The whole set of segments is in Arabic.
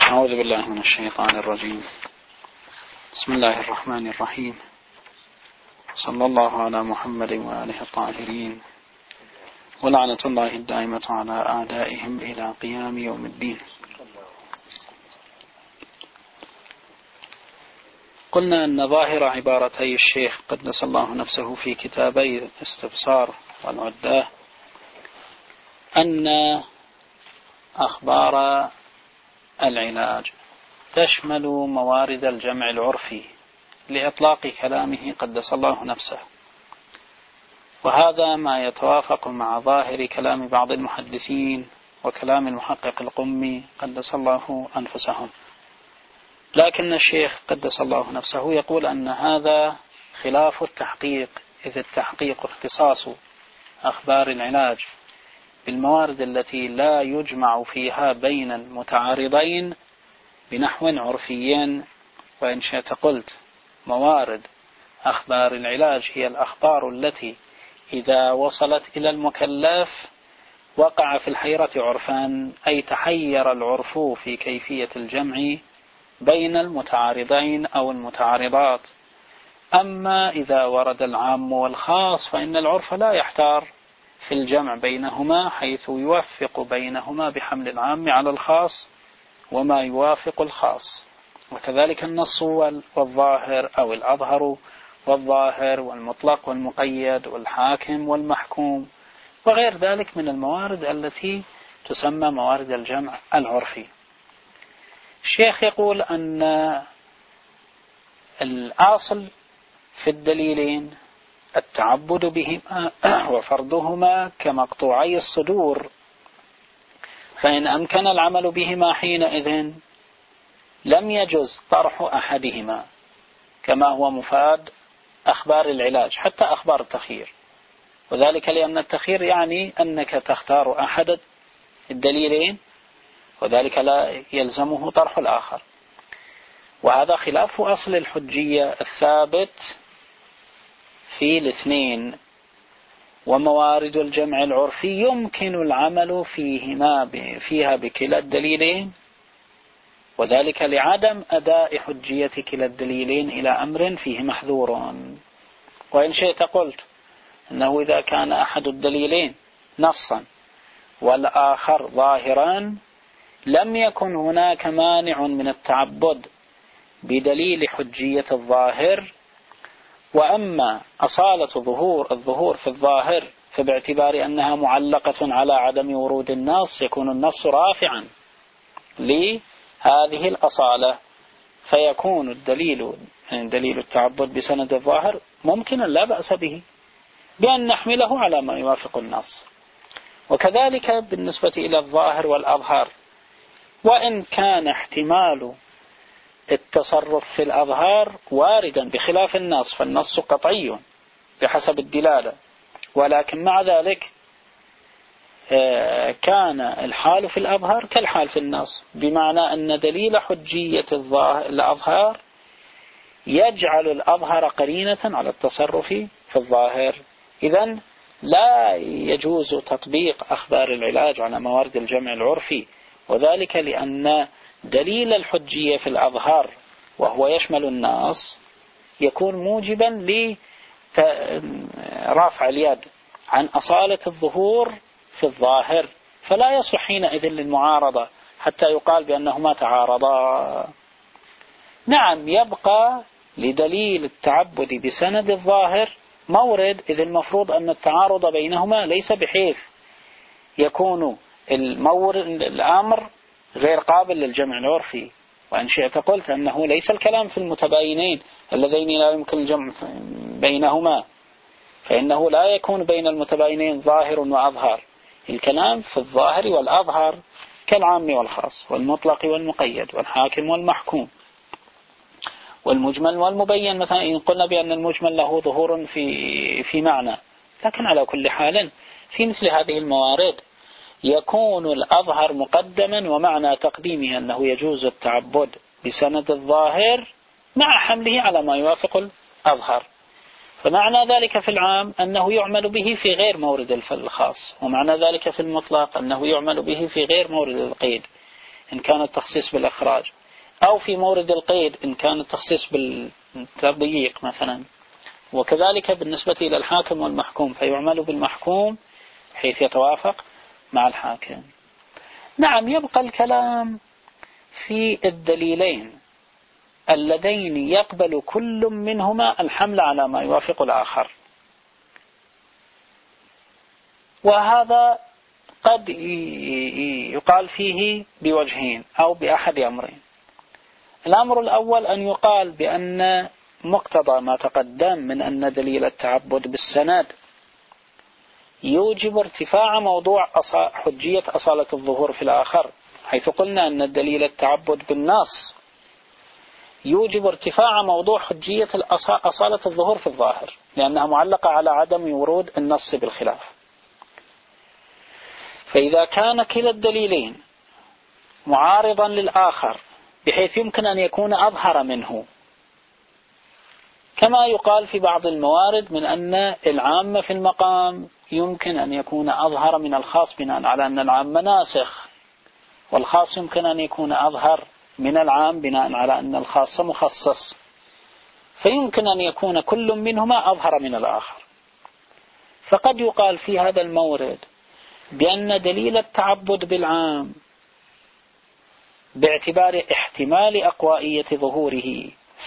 أعوذ بالله من الشيطان الرجيم. بسم الله الرحمن الرحيم. صلى الله على محمد وآله الطاهرين، ولعنة الله الدائمة على أعدائهم إلى قيام يوم الدين. قلنا أن ظاهر عبارتي الشيخ قدس الله نفسه في كتابي الاستبصار والعداه أن أخبار العلاج تشمل موارد الجمع العرفي لإطلاق كلامه قدس الله نفسه، وهذا ما يتوافق مع ظاهر كلام بعض المحدثين وكلام المحقق القمي قدس الله أنفسهم. لكن الشيخ قدس الله نفسه يقول أن هذا خلاف التحقيق، إذ التحقيق اختصاص أخبار العلاج بالموارد التي لا يجمع فيها بين المتعارضين بنحو عرفي. وإن شئت قلت موارد أخبار العلاج هي الأخبار التي إذا وصلت إلى المكلف وقع في الحيرة عرفان، أي تحير العرف في كيفية الجمع بين المتعارضين أو المتعارضات. أما إذا ورد العام والخاص فإن العرف لا يحتار في الجمع بينهما، حيث يوفق بينهما بحمل العام على الخاص وما يوافق الخاص. وكذلك النص والظاهر أو الأظهر والظاهر والمطلق والمقيد والحاكم والمحكوم وغير ذلك من الموارد التي تسمى موارد الجمع العرفي. الشيخ يقول أن الأصل في الدليلين التعبد بهما وفرضهما كمقطوعي الصدور، فإن أمكن العمل بهما حينئذ لم يجز طرح أحدهما، كما هو مفاد أخبار العلاج حتى أخبار التخيير، وذلك لأن التخيير يعني أنك تختار أحد الدليلين وذلك لا يلزمه طرح الآخر. وهذا خلاف أصل الحجية الثابت في الاثنين. وموارد الجمع العرفي يمكن العمل فيها بكلا الدليلين، وذلك لعدم أداء حجية كلا الدليلين إلى أمر فيه محذور. وإن شئت قلت أنه إذا كان أحد الدليلين نصا والآخر ظاهرا لم يكن هناك مانع من التعبد بدليل حجية الظاهر. وأما أصالة الظهور في الظاهر فباعتبار أنها معلقة على عدم ورود النص يكون النص رافعا لهذه الأصالة، فيكون دليل التعبد بسند الظاهر ممكنا لا بأس به بأن نحمله على ما يوافق النص. وكذلك بالنسبة إلى الظاهر والأظهر، وإن كان احتمال التصرف في الأظهار واردا بخلاف النص، فالنص قطعي بحسب الدلالة، ولكن مع ذلك كان الحال في الأظهر كالحال في النص، بمعنى أن دليل حجية الأظهار يجعل الأظهر قرينة على التصرف في الظاهر. إذن لا يجوز تطبيق أخبار العلاج على موارد الجمع العرفي، وذلك لأن دليل الحجية في الأظهار وهو يشمل النص يكون موجبا لرفع اليد عن أصالة الظهور في الظاهر، فلا يصح حينئذ للمعارضة حتى يقال بأنهما تعارضا. نعم، يبقى لدليل التعبد بسند الظاهر مورد، إذ المفروض أن التعارض بينهما ليس بحيث يكون الأمر غير قابل للجمع العرفي. وإن شئت قلت أنه ليس الكلام في المتباينين اللذين لا يمكن الجمع بينهما، فإنه لا يكون بين المتباينين ظاهر وأظهر. الكلام في الظاهر والأظهر كالعام والخاص والمطلق والمقيد والحاكم والمحكوم والمجمل والمبين. مثلا إن قلنا بأن المجمل له ظهور في معنى، لكن على كل حال في مثل هذه الموارد يكون الأظهر مقدما، ومعنى تقديمه أنه يجوز التعبد بسند الظاهر مع حمله على ما يوافق الأظهر. فمعنى ذلك في العام أنه يعمل به في غير مورد الخاص، ومعنى ذلك في المطلق أنه يعمل به في غير مورد القيد. إن كان التخصيص بالإخراج، أو في مورد القيد إن كان التخصيص بالتضييق مثلا. وكذلك بالنسبة إلى الحاكم والمحكوم، فيعمل بالمحكوم حيث يتوافق مع الحاكم. نعم، يبقى الكلام في الدليلين اللذين يقبل كل منهما الحمل على ما يوافق الآخر، وهذا قد يقال فيه بوجهين أو بأحد أمرين. الأمر الأول أن يقال بأن مقتضى ما تقدم من أن دليل التعبد بالسند يوجب ارتفاع موضوع حجية أصالة الظهور في الآخر، حيث قلنا أن دليل التعبد بالنص يوجب ارتفاع موضوع حجية أصالة الظهور في الظاهر، لأنها معلقة على عدم ورود النص بالخلاف. فإذا كان كلا الدليلين معارضا للآخر بحيث يمكن أن يكون أظهر منه، كما يقال في بعض الموارد من أن العام في المقام يمكن أن يكون أظهر من الخاص بناء على أن العام ناسخ، والخاص يمكن أن يكون أظهر من العام بناء على أن الخاص مخصص، فيمكن أن يكون كل منهما أظهر من الآخر. فقد يقال في هذا المورد بأن دليل التعبد بالعام باعتبار احتمال أقوائية ظهوره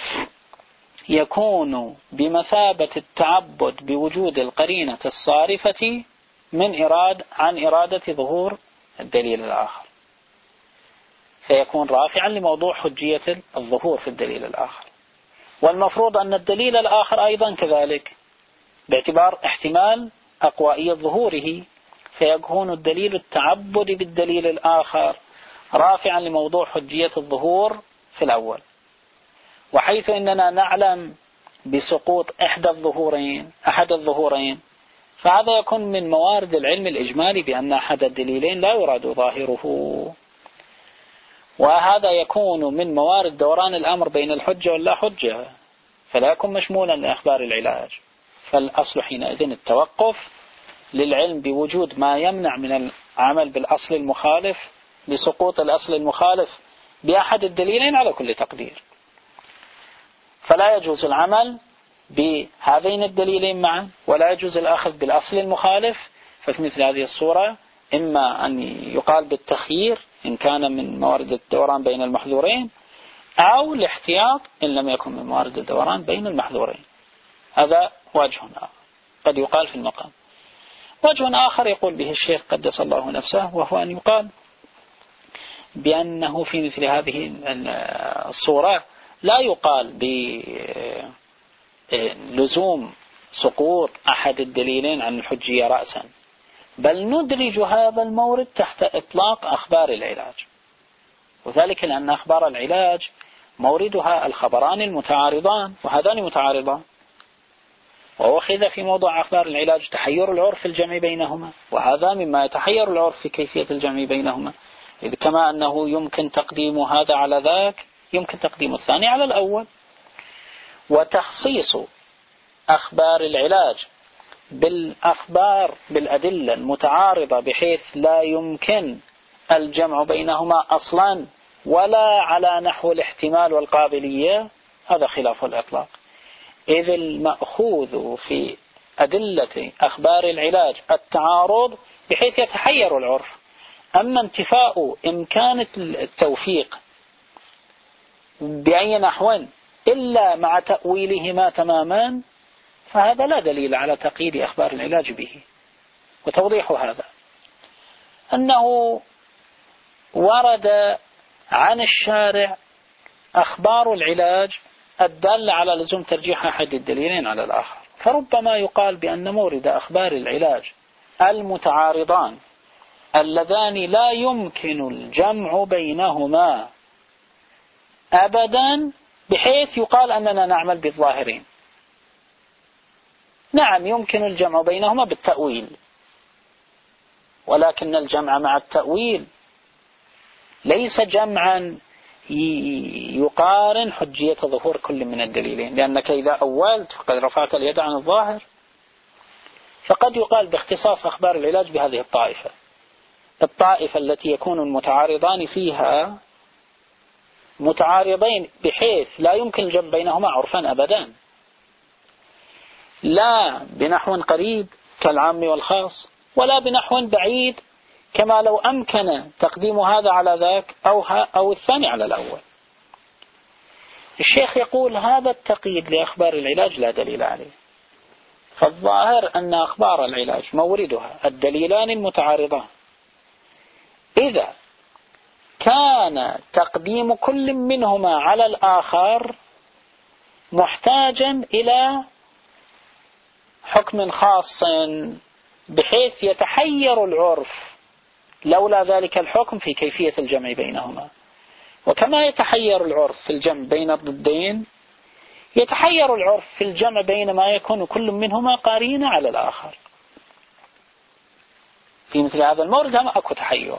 يكون بمثابة التعبد بوجود القرينة الصارفة عن إرادة ظهور الدليل الآخر، فيكون رافعا لموضوع حجية الظهور في الدليل الآخر. والمفروض أن الدليل الآخر أيضا كذلك باعتبار احتمال أقوائية ظهوره، فيكون الدليل التعبد بالدليل الآخر رافعا لموضوع حجية الظهور في الأول. وحيث إننا نعلم بسقوط أحد الظهورين، فهذا يكون من موارد العلم الإجمالي بأن أحد الدليلين لا يراد ظاهره، وهذا يكون من موارد دوران الأمر بين الحجة واللا حجة، فلا يكون مشمولا لأخبار العلاج. فالأصل حينئذ التوقف للعلم بوجود ما يمنع من العمل بالأصل المخالف لسقوط الأصل المخالف بأحد الدليلين على كل تقدير. فلا يجوز العمل بهذين الدليلين معا، ولا يجوز الأخذ بالأصل المخالف. ففي مثل هذه الصورة إما أن يقال بالتخيير إن كان من موارد الدوران بين المحذورين، أو الاحتياط إن لم يكن من موارد الدوران بين المحذورين. هذا وجه قد يقال في المقام. وجه آخر يقول به الشيخ قدس الله نفسه، وهو أن يقال بأنه في مثل هذه الصورة لا يقال بلزوم سقوط أحد الدليلين عن الحجية رأسا، بل ندرج هذا المورد تحت إطلاق أخبار العلاج، وذلك لأن أخبار العلاج موردها الخبران المتعارضان، وهذان متعارضان، وأخذ في موضوع أخبار العلاج تحير العرف في الجمع بينهما، وهذا مما يتحير العرف في كيفية الجمع بينهما، إذ كما أنه يمكن تقديم هذا على ذاك يمكن تقديم الثاني على الأول. وتخصيص أخبار العلاج بالأدلة المتعارضة بحيث لا يمكن الجمع بينهما أصلا ولا على نحو الاحتمال والقابلية، هذا خلاف الإطلاق، إذ المأخوذ في أدلة أخبار العلاج التعارض بحيث يتحير العرف. أما انتفاء إمكان التوفيق بأي نحو إلا مع تأويلهما تماما، فهذا لا دليل على تقييد أخبار العلاج به. وتوضيح هذا أنه ورد عن الشارع أخبار العلاج الدالة على لزوم ترجيح أحد الدليلين على الآخر، فربما يقال بأن مورد أخبار العلاج المتعارضان اللذان لا يمكن الجمع بينهما أبدا بحيث يقال أننا نعمل بالظاهرين. نعم، يمكن الجمع بينهما بالتأويل، ولكن الجمع مع التأويل ليس جمعا يقارن حجية ظهور كل من الدليلين، لأنك إذا أولت فقد رفعت اليد عن الظاهر. فقد يقال باختصاص أخبار العلاج بهذه الطائفة الطائفة التي يكون المتعارضان فيها متعارضين بحيث لا يمكن الجمع بينهما عرفا أبدا، لا بنحو قريب كالعام والخاص، ولا بنحو بعيد كما لو أمكن تقديم هذا على ذاك أو الثاني على الأول. الشيخ يقول هذا التقييد لأخبار العلاج لا دليل عليه، فالظاهر أن أخبار العلاج موردها الدليلان المتعارضان، إذا كان تقديم كل منهما على الآخر محتاجا إلى حكم خاص بحيث يتحير العرف لولا ذلك الحكم في كيفية الجمع بينهما. وكما يتحير العرف في الجمع بين الضدين، يتحير العرف في الجمع بين ما يكون كل منهما قارين على الآخر. في مثل هذا المورد هم أكو تحير،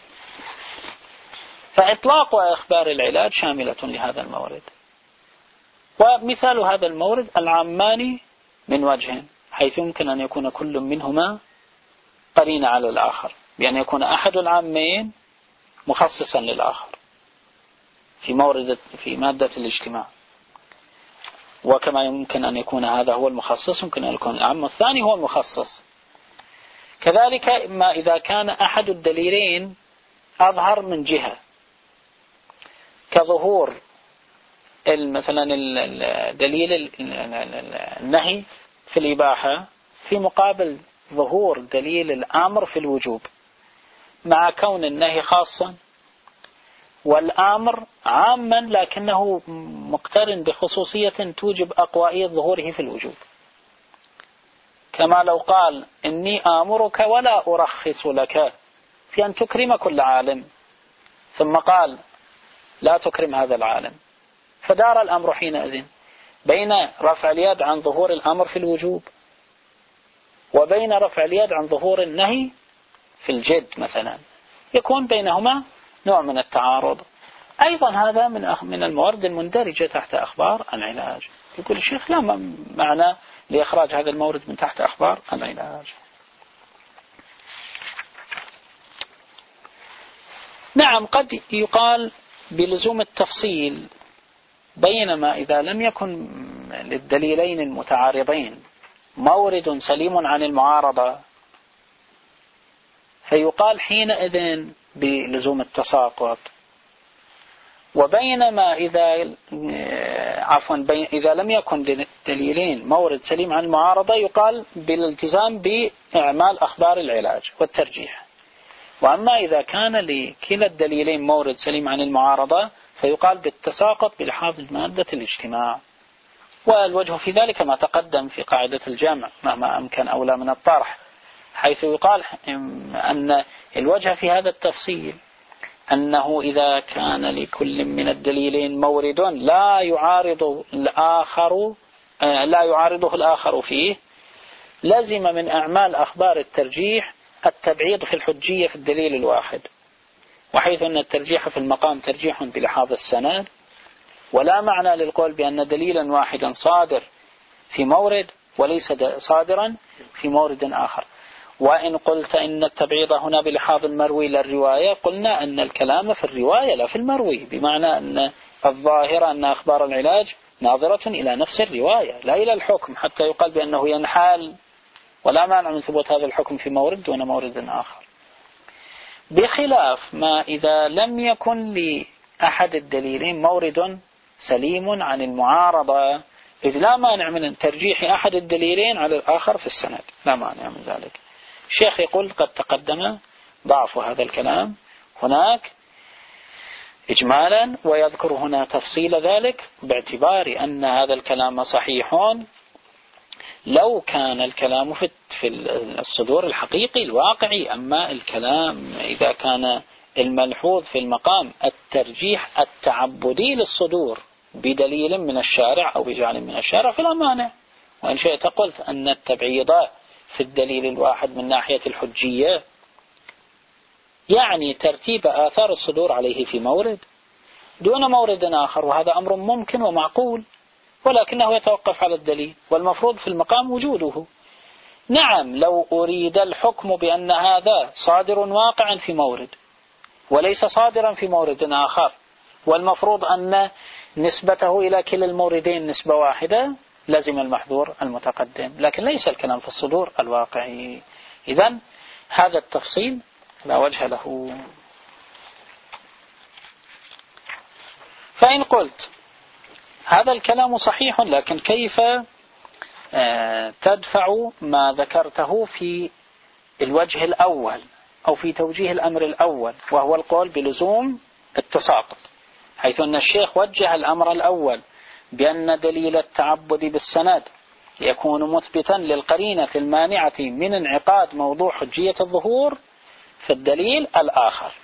فإطلاق أخبار العلاج شاملة لهذا المورد. ومثال هذا المورد العامان من وجه، حيث يمكن أن يكون كل منهما قرين على الآخر، بأن يكون أحد العامين مخصصا للآخر في مادة الاجتماع. وكما يمكن أن يكون هذا هو المخصص، يمكن أن يكون العام الثاني هو المخصص. كذلك ما إذا كان أحد الدليلين أظهر من جهة، كظهور مثلا الدليل النهي في الإباحة في مقابل ظهور دليل الأمر في الوجوب، مع كون النهي خاصا والأمر عاما لكنه مقترن بخصوصية توجب أقوائية ظهوره في الوجوب. كما لو قال إني آمرك ولا أرخص لك في أن تكرم كل عالم، ثم قال لا تكرم هذا العالم، فدار الأمر حينئذ بين رفع اليد عن ظهور الأمر في الوجوب وبين رفع اليد عن ظهور النهي في الجد مثلا، يكون بينهما نوع من التعارض. أيضا هذا من الموارد المندرجة تحت أخبار العلاج. يقول الشيخ لا معنى لإخراج هذا المورد من تحت أخبار العلاج. نعم، قد يقال بلزوم التفصيل، بينما إذا لم يكن للدليلين المتعارضين مورد سليم عن المعارضة فيقال حينئذ بلزوم التساقط. وبينما إذا لم يكن للدليلين مورد سليم عن المعارضة يقال بالالتزام بإعمال أخبار العلاج والترجيح. وأما إذا كان لكلا الدليلين مورد سليم عن المعارضة فيقال بالتساقط بلحاظ مادة الاجتماع. والوجه في ذلك ما تقدم في قاعدة الجمع مهما أمكن أولى من الطرح، حيث يقال أن الوجه في هذا التفصيل أنه إذا كان لكل من الدليلين مورد لا يعارضه الآخر فيه، لزم من أعمال أخبار الترجيح التبعيض في الحجية في الدليل الواحد، وحيث أن الترجيح في المقام ترجيح بلحاظ السند، ولا معنى للقول بأن دليلا واحدا صادر في مورد وليس صادرا في مورد آخر. وإن قلت إن التبعيض هنا بلحاظ المروي للرواية، قلنا أن الكلام في الرواية لا في المروي، بمعنى أن الظاهرة أن أخبار العلاج ناظرة إلى نفس الرواية لا إلى الحكم، حتى يقال بأنه ينحال، ولا مانع من ثبوت هذا الحكم في مورد دون مورد آخر. بخلاف ما إذا لم يكن لأحد الدليلين مورد سليم عن المعارضة، إذ لا مانع من ترجيح أحد الدليلين على الآخر في السند، لا مانع من ذلك. الشيخ يقول قد تقدم ضعف هذا الكلام هناك إجمالا، ويذكر هنا تفصيل ذلك باعتبار أن هذا الكلام صحيح لو كان الكلام في الصدور الحقيقي الواقعي. أما الكلام إذا كان الملحوظ في المقام الترجيح التعبدي للصدور بدليل من الشارع أو بجعل من الشارع فلا مانع. وإن شئت قلت أن التبعيض في الدليل الواحد من ناحية الحجية يعني ترتيب آثار الصدور عليه في مورد دون مورد آخر، وهذا أمر ممكن ومعقول، ولكنه يتوقف على الدليل، والمفروض في المقام وجوده. نعم لو أريد الحكم بأن هذا صادر واقعا في مورد وليس صادرا في مورد آخر، والمفروض أن نسبته إلى كلا الموردين نسبة واحدة، لازم المحذور المتقدم، لكن ليس الكلام في الصدور الواقعي. إذن هذا التفصيل لا وجه له. فإن قلت هذا الكلام صحيح، لكن كيف تدفع ما ذكرته في الوجه الأول أو في توجيه الأمر الأول، وهو القول بلزوم التساقط، حيث أن الشيخ وجه الأمر الأول بأن دليل التعبد بالسند يكون مثبتا للقرينة المانعة من انعقاد موضوع حجية الظهور في الدليل الآخر،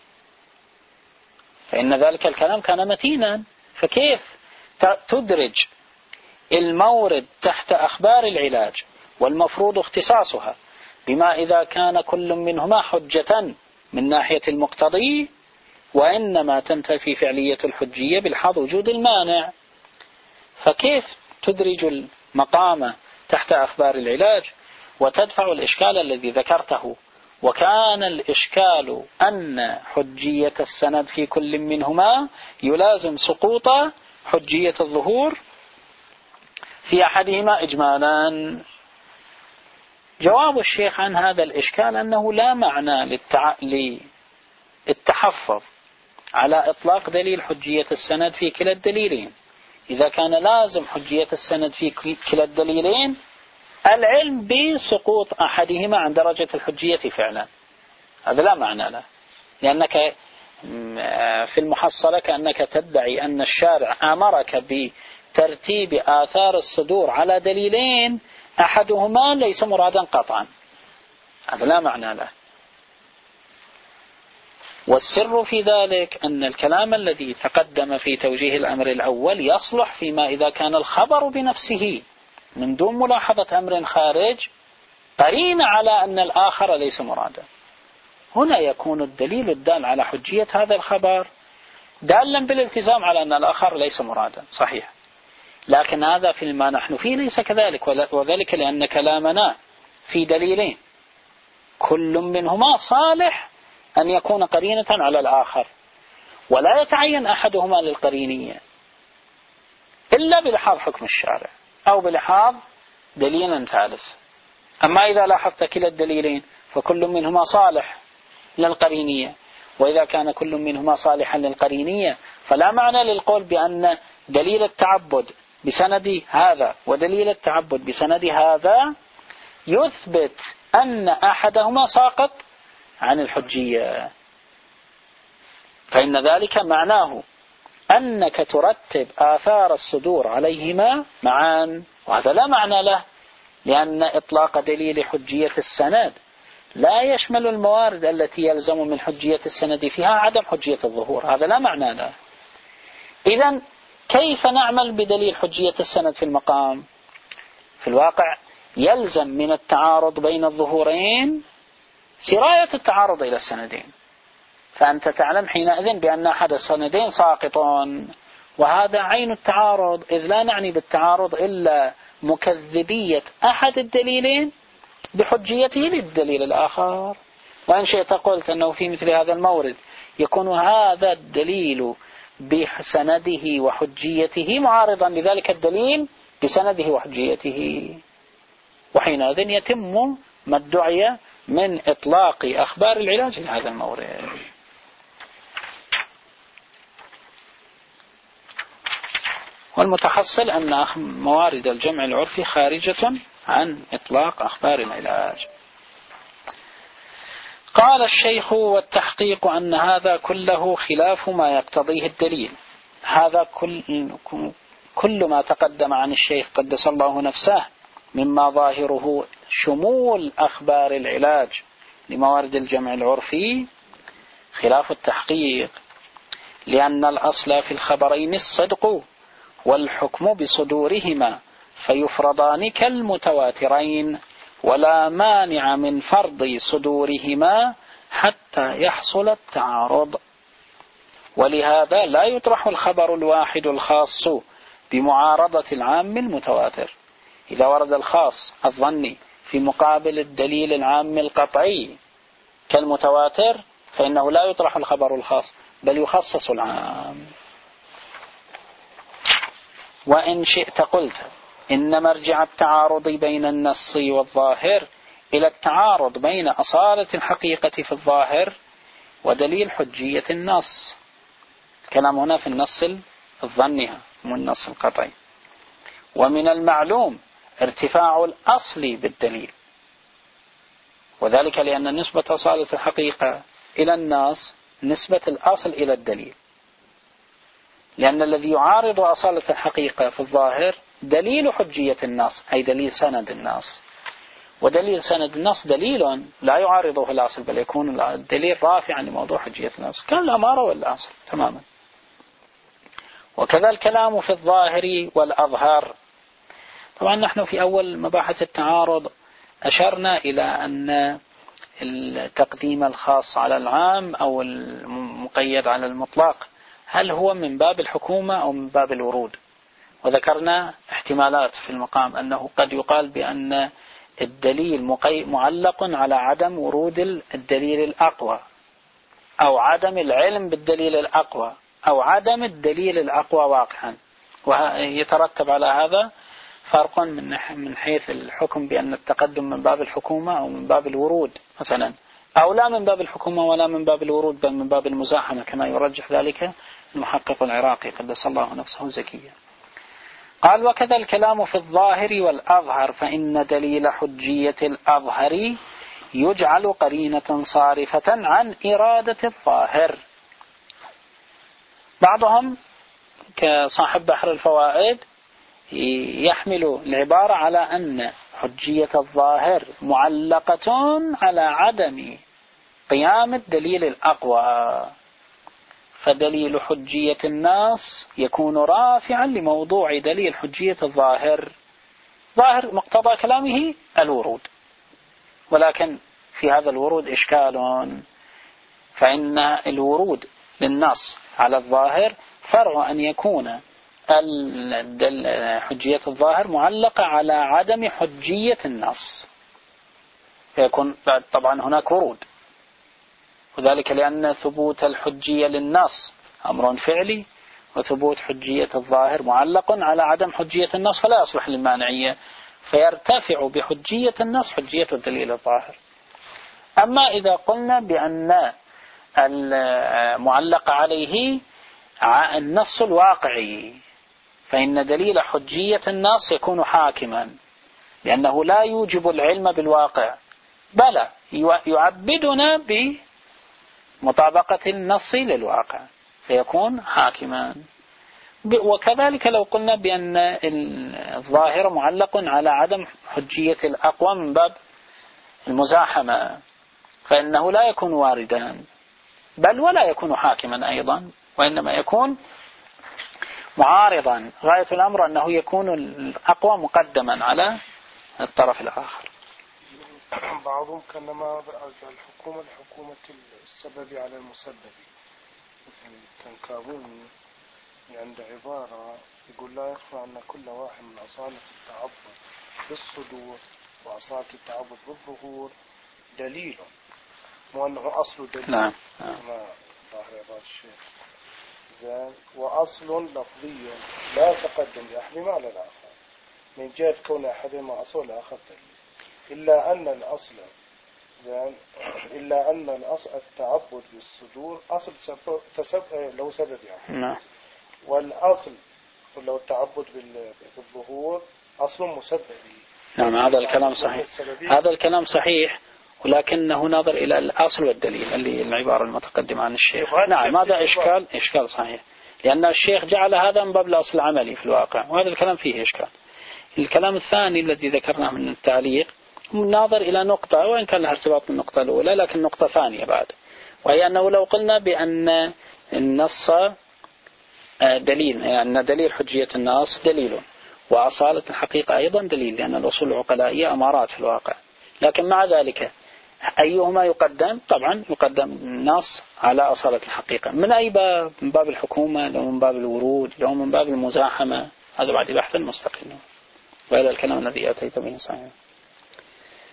فإن ذلك الكلام كان متينا، فكيف تدرج المورد تحت أخبار العلاج والمفروض اختصاصها بما إذا كان كل منهما حجة من ناحية المقتضي، وإنما تنتفي فعلية الحجية بالحظ وجود المانع، فكيف تدرج المقام تحت أخبار العلاج وتدفع الإشكال الذي ذكرته؟ وكان الإشكال أن حجية السند في كل منهما يلازم سقوط حجية الظهور في أحدهما إجمالا. جواب الشيخ عن هذا الإشكال أنه لا معنى للتحفظ على إطلاق دليل حجية السند في كلا الدليلين، إذا كان لازم حجية السند في كلا الدليلين العلم بسقوط أحدهما عن درجة الحجية فعلا، هذا لا معنى له، لأنك في المحصلة كأنك تدعي أن الشارع أمرك بترتيب آثار الصدور على دليلين أحدهما ليس مرادا قطعا، هذا لا معنى له. والسر في ذلك أن الكلام الذي تقدم في توجيه الأمر الأول يصلح فيما إذا كان الخبر بنفسه من دون ملاحظة أمر خارج قرين على أن الآخر ليس مرادا، هنا يكون الدليل الدال على حجية هذا الخبر دالا بالالتزام على أن الآخر ليس مرادا، صحيح، لكن هذا فيما نحن فيه ليس كذلك، وذلك لأن كلامنا في دليلين كل منهما صالح أن يكون قرينة على الآخر، ولا يتعين أحدهما للقرينية إلا بلحاظ حكم الشارع أو بلحاظ دليل ثالث. أما إذا لاحظت كلا الدليلين فكل منهما صالح للقرينية، وإذا كان كل منهما صالحا للقرينية فلا معنى للقول بأن دليل التعبد بسند هذا ودليل التعبد بسند هذا يثبت أن أحدهما ساقط عن الحجية، فإن ذلك معناه أنك ترتب آثار الصدور عليهما معا، وهذا لا معنى له، لأن إطلاق دليل حجية السند لا يشمل الموارد التي يلزم من حجية السند فيها عدم حجية الظهور، هذا لا معنى له. إذن كيف نعمل بدليل حجية السند في المقام؟ في الواقع يلزم من التعارض بين الظهورين سراية التعارض إلى السندين، فأنت تعلم حينئذ بأن أحد السندين ساقط، وهذا عين التعارض، إذ لا نعني بالتعارض إلا مكذبية أحد الدليلين بحجيته للدليل الآخر. وإن شئت قلت أنه في مثل هذا المورد يكون هذا الدليل بسنده وحجيته معارضا لذلك الدليل بسنده وحجيته، وحينئذ يتم ما ادعي من إطلاق أخبار العلاج لهذا المورد. والمتحصل أن موارد الجمع العرفي خارجة عن إطلاق أخبار العلاج. قال الشيخ: والتحقيق أن هذا كله خلاف ما يقتضيه الدليل. هذا كل ما تقدم عن الشيخ قدس الله نفسه مما ظاهره شمول أخبار العلاج لموارد الجمع العرفي خلاف التحقيق، لأن الأصل في الخبرين الصدق والحكم بصدورهما، فيفرضان كالمتواترين، ولا مانع من فرض صدورهما حتى يحصل التعارض. ولهذا لا يطرح الخبر الواحد الخاص بمعارضة العام المتواتر. إذا ورد الخاص الظني في مقابل الدليل العام القطعي كالمتواتر فإنه لا يطرح الخبر الخاص بل يخصص العام. وإن شئت قلت إن مرجع التعارض بين النص والظاهر إلى التعارض بين أصالة الحقيقة في الظاهر ودليل حجية النص. الكلام هنا في النص الظني مو النص القطعي. ومن المعلوم ارتفاع الأصل بالدليل، وذلك لأن نسبة أصالة الحقيقة إلى النص نسبة الأصل إلى الدليل، لأن الذي يعارض أصالة الحقيقة في الظاهر دليل حجية النص أي دليل سند النص، ودليل سند النص دليل لا يعارضه الأصل بل يكون الدليل رافعا لموضوع حجية النص كالأمارة والأصل تماما. وكذا الكلام في الظاهر والأظهر. طبعا نحن في أول مباحث التعارض أشرنا إلى أن التقديم الخاص على العام أو المقيد على المطلق هل هو من باب الحكومة أو من باب الورود، وذكرنا احتمالات في المقام أنه قد يقال بأن الدليل معلق على عدم ورود الدليل الأقوى أو عدم العلم بالدليل الأقوى أو عدم الدليل الأقوى واقعا، ويترتب على هذا فرق من حيث الحكم بأن التقدم من باب الحكومة أو من باب الورود مثلا، أو لا من باب الحكومة ولا من باب الورود بل من باب المزاحمة كما يرجح ذلك المحقق العراقي قدس الله نفسه زكيا. قال وكذا الكلام في الظاهر والأظهر فإن دليل حجية الأظهر يجعل قرينة صارفة عن إرادة الظاهر. بعضهم كصاحب بحر الفوائد يحمل العبارة على أن حجية الظاهر معلقة على عدم قيام الدليل الأقوى، فدليل حجية النص يكون رافعا لموضوع دليل حجية الظاهر. ظاهر مقتضى كلامه الورود، ولكن في هذا الورود إشكال، فإن الورود للنص على الظاهر فرع أن يكون حجية الظاهر معلقة على عدم حجية النص، فيكون طبعا هناك ورود، وذلك لأن ثبوت الحجية للنص أمر فعلي، وثبوت حجية الظاهر معلق على عدم حجية النص فلا يصلح للمانعية، فيرتفع بحجية النص حجية الدليل الظاهر. أما إذا قلنا بأن المعلق عليه النص الواقعي فإن دليل حجية النص يكون حاكما، لأنه لا يوجب العلم بالواقع بل يعبدنا بمطابقة النص للواقع فيكون حاكما. وكذلك لو قلنا بأن الظاهر معلق على عدم حجية الأقوى من باب المزاحمة فإنه لا يكون واردا بل ولا يكون حاكما أيضا، وإنما يكون معارضا. غاية الأمر أنه يكون الأقوى مقدما على الطرف الآخر. بعضهم كانما الحكومة السبب على المسبب، مثل التنكابوني عند عبارة يقول لا يخفى أن كل واحد من أصالة التعبد بالصدور وأصالة التعبد بالظهور دليل، مو أنه أصل دليل. نعم. ما ظاهر عبارة الشيخ زين، وأصل لفظي لا تقدم لأحدهما على الآخر من جهة كون أحدهما أصل الآخر دليل، إلا أن الأصل زين، إلا أن الأصل التعبد بالصدور أصل له سبب يعني. نعم. والأصل لو التعبد بالظهور أصل مسببي. نعم هذا الكلام صحيح، هذا الكلام صحيح، ولكنه نظر إلى الأصل والدليل اللي العبارة المتقدمة عن الشيخ. نعم هذا إشكال صحيح، لأن الشيخ جعل هذا من باب الأصل العملي في الواقع، وهذا الكلام فيه إشكال. الكلام الثاني الذي ذكرناه من التعليق ناظر إلى نقطة وإن كان لها ارتباط بالنقطة الأولى، لكن نقطة ثانية بعد، وهي أنه لو قلنا بأن النص دليل، يعني دليل حجية النص دليل، وأصالة الحقيقة أيضا دليل، لأن الأصول العقلائية أمارات في الواقع، لكن مع ذلك أيهما يقدم؟ طبعا يقدم النص على أصالة الحقيقة. من أي باب؟ من باب الحكومة لو من باب الورود لو من باب المزاحمة، هذا بعد بحث مستقل، وإلى الكلام الذي أتيت به صحيح.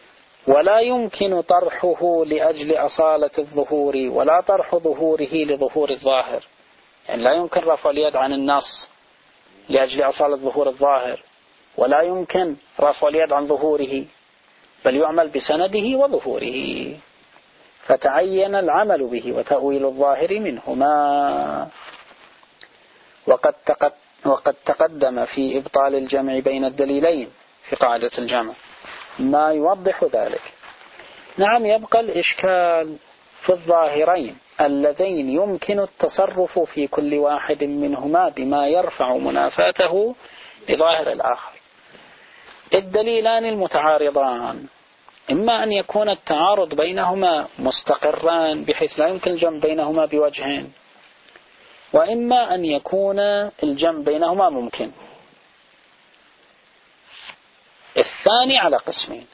ولا يمكن طرحه لأجل أصالة الظهور ولا طرح ظهوره لظهور الظاهر. يعني لا يمكن رفع اليد عن النص لأجل أصالة ظهور الظاهر، ولا يمكن رفع اليد عن ظهوره، بل يعمل بسنده وظهوره، فتعين العمل به وتأويل الظاهر منهما. وقد تقدم في إبطال الجمع بين الدليلين في قاعدة الجمع ما يوضح ذلك. نعم، يبقى الإشكال في الظاهرين اللذين يمكن التصرف في كل واحد منهما بما يرفع منافاته لظاهر الآخر. الدليلان المتعارضان إما أن يكون التعارض بينهما مستقران بحيث لا يمكن الجمع بينهما بوجهين، وإما أن يكون الجمع بينهما ممكن. الثاني على قسمين،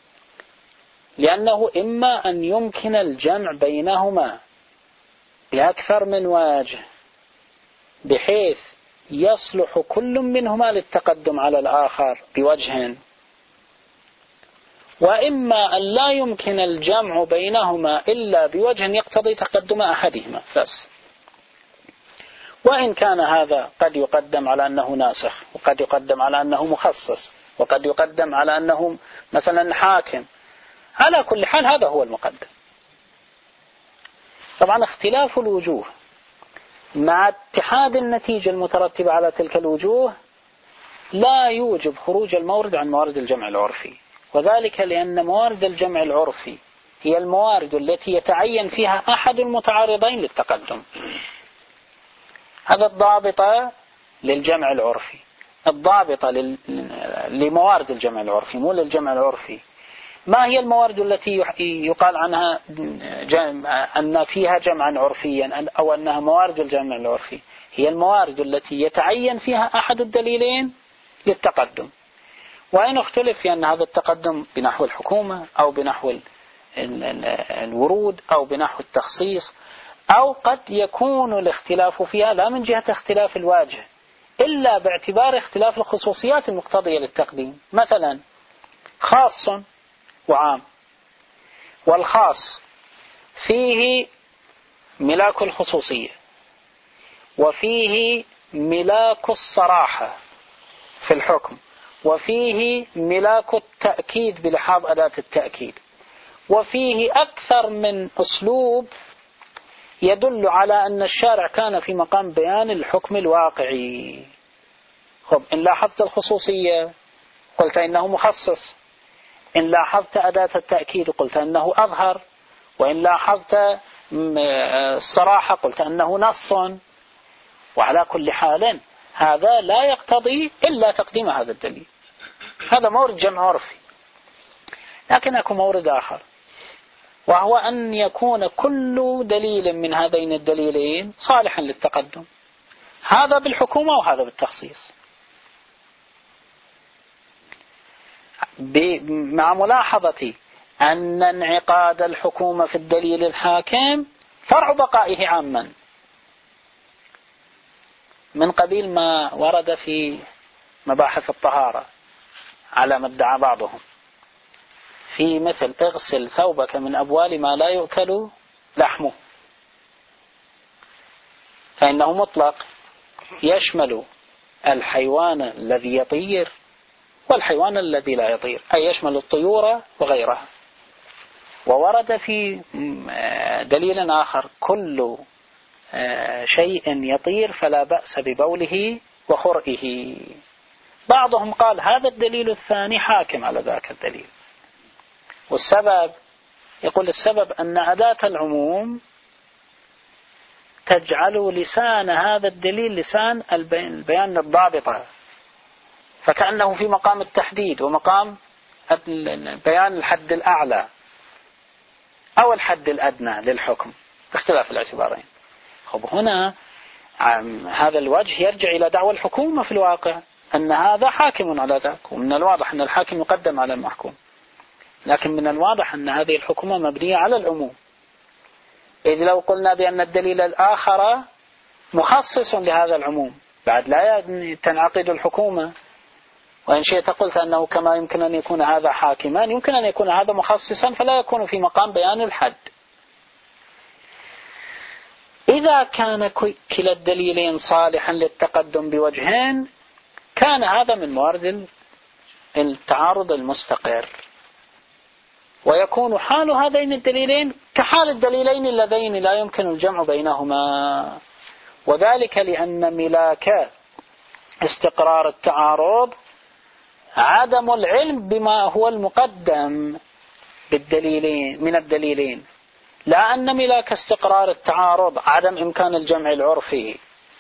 لأنه إما أن يمكن الجمع بينهما بأكثر من وجه بحيث يصلح كل منهما للتقدم على الآخر بوجه، وإما أن لا يمكن الجمع بينهما إلا بوجه يقتضي تقدم أحدهما بس. وإن كان هذا قد يقدم على أنه ناسخ، وقد يقدم على أنه مخصص، وقد يقدم على أنه مثلا حاكم، على كل حال هذا هو المقدم. طبعا اختلاف الوجوه مع اتحاد النتيجة المترتبة على تلك الوجوه لا يوجب خروج المورد عن موارد الجمع العرفي، وذلك لأن موارد الجمع العرفي هي الموارد التي يتعين فيها أحد المتعارضين للتقدم. هذا الضابط للجمع العرفي، الضابط لموارد الجمع العرفي مو للجمع العرفي. ما هي الموارد التي يقال عنها أن فيها جمعا عرفيا أو أنها موارد الجمع العرفي؟ هي الموارد التي يتعين فيها أحد الدليلين للتقدم، وإن اختلف في أن هذا التقدم بنحو الحكومة أو بنحو الورود أو بنحو التخصيص، أو قد يكون الاختلاف فيها لا من جهة اختلاف الواجه إلا باعتبار اختلاف الخصوصيات المقتضية للتقديم. مثلا خاص وعام، والخاص فيه ملاك الخصوصية وفيه ملاك الصراحة في الحكم وفيه ملاك التأكيد بلحاظ أداة التأكيد، وفيه أكثر من أسلوب يدل على أن الشارع كان في مقام بيان الحكم الواقعي. خب، إن لاحظت الخصوصية قلت إنه مخصص، إن لاحظت أداة التأكيد قلت أنه أظهر، وإن لاحظت الصراحة قلت أنه نص. وعلى كل حال هذا لا يقتضي إلا تقديم هذا الدليل، هذا مورد جمع عرفي. لكن يكون مورد آخر، وهو أن يكون كل دليل من هذين الدليلين صالحا للتقدم، هذا بالحكومة وهذا بالتخصيص، مع ملاحظة أن انعقاد الحكومة في الدليل الحاكم فرع بقائه عاما، من قبيل ما ورد في مباحث الطهارة على ما ادعى بعضهم في مثل اغسل ثوبك من أبوال ما لا يؤكل لحمه، فإنه مطلق يشمل الحيوان الذي يطير والحيوان الذي لا يطير، أي يشمل الطيور وغيرها. وورد في دليل آخر كل شيء يطير فلا بأس ببوله وخرئه. بعضهم قال هذا الدليل الثاني حاكم على ذاك الدليل، والسبب يقول السبب أن أداة العموم تجعل لسان هذا الدليل لسان البيان الضابطة، فكأنه في مقام التحديد ومقام بيان الحد الأعلى أو الحد الأدنى للحكم باختلاف الاعتبارين. خب، هنا هذا الوجه يرجع إلى دعوى الحكومة في الواقع أن هذا حاكم على ذاك، ومن الواضح أن الحاكم يقدم على المحكوم، لكن من الواضح أن هذه الحكومة مبنية على العموم، إذ لو قلنا بأن الدليل الآخر مخصص لهذا العموم بعد لا تنعقد الحكومة، وإن شئت قلت أنه كما يمكن أن يكون هذا حاكما يمكن أن يكون هذا مخصصا، فلا يكون في مقام بيان الحد. إذا كان كلا الدليلين صالحا للتقدم بوجهين كان هذا من موارد التعارض المستقر، ويكون حال هذين الدليلين كحال الدليلين اللذين لا يمكن الجمع بينهما، وذلك لأن ملاك استقرار التعارض عدم العلم بما هو المقدم بالدليلين من الدليلين، لا أن ملاك استقرار التعارض عدم إمكان الجمع العرفي.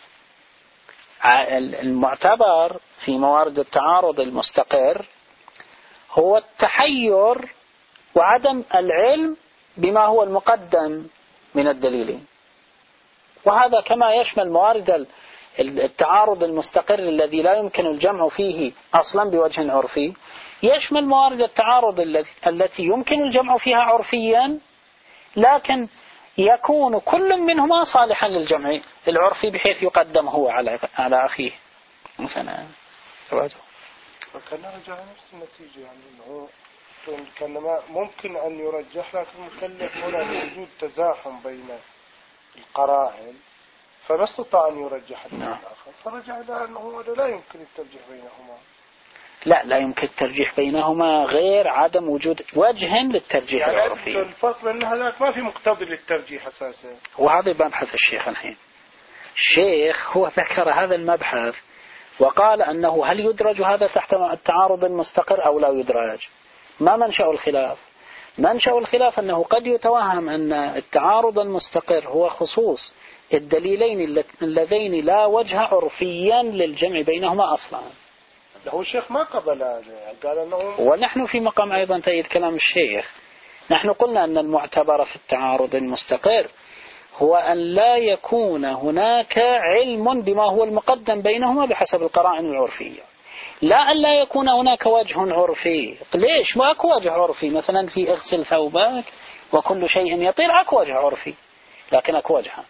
المعتبر في موارد التعارض المستقر هو التحير وعدم العلم بما هو المقدم من الدليلين، وهذا كما يشمل موارد التعارض المستقر الذي لا يمكن الجمع فيه أصلا بوجه عرفي، يشمل موارد التعارض التي يمكن الجمع فيها عرفيا، لكن يكون كل منهما صالحا للجمع العرفي بحيث يقدم هو على أخيه مثلا. فكان رجع نفس النتيجة، يعني أنه كان ممكن أن يرجح، لكن المكلف هنا بوجود تزاحم بين القرائن فما استطاع أن يرجح الآخر، فرجع إلى أنه لا يمكن الترجيح بينهما. لا يمكن الترجيح بينهما غير عدم وجود وجه للترجيح يعني العرفي. الفرق بين هذاك ما في مقتضي للترجيح أساسا، وهذا مبحث الشيخ الحين. الشيخ هو ذكر هذا المبحث وقال أنه هل يدرج هذا تحت التعارض المستقر أو لا يدرج. ما منشأ الخلاف؟ منشأ الخلاف أنه قد يتوهم أن التعارض المستقر هو خصوص الدليلين اللذين لا وجه عرفيا للجمع بينهما أصلا. هو الشيخ ما قبل هذا، قال أنه ونحن في مقام أيضا تأييد كلام الشيخ. نحن قلنا أن المعتبر في التعارض المستقر هو أن لا يكون هناك علم بما هو المقدم بينهما بحسب القرائن العرفية، لا أن لا يكون هناك وجه عرفي. ليش ما أكو وجه عرفي؟ مثلا في اغسل ثوبك وكل شيء يطير أكو وجه عرفي، لكن أكو وجهان،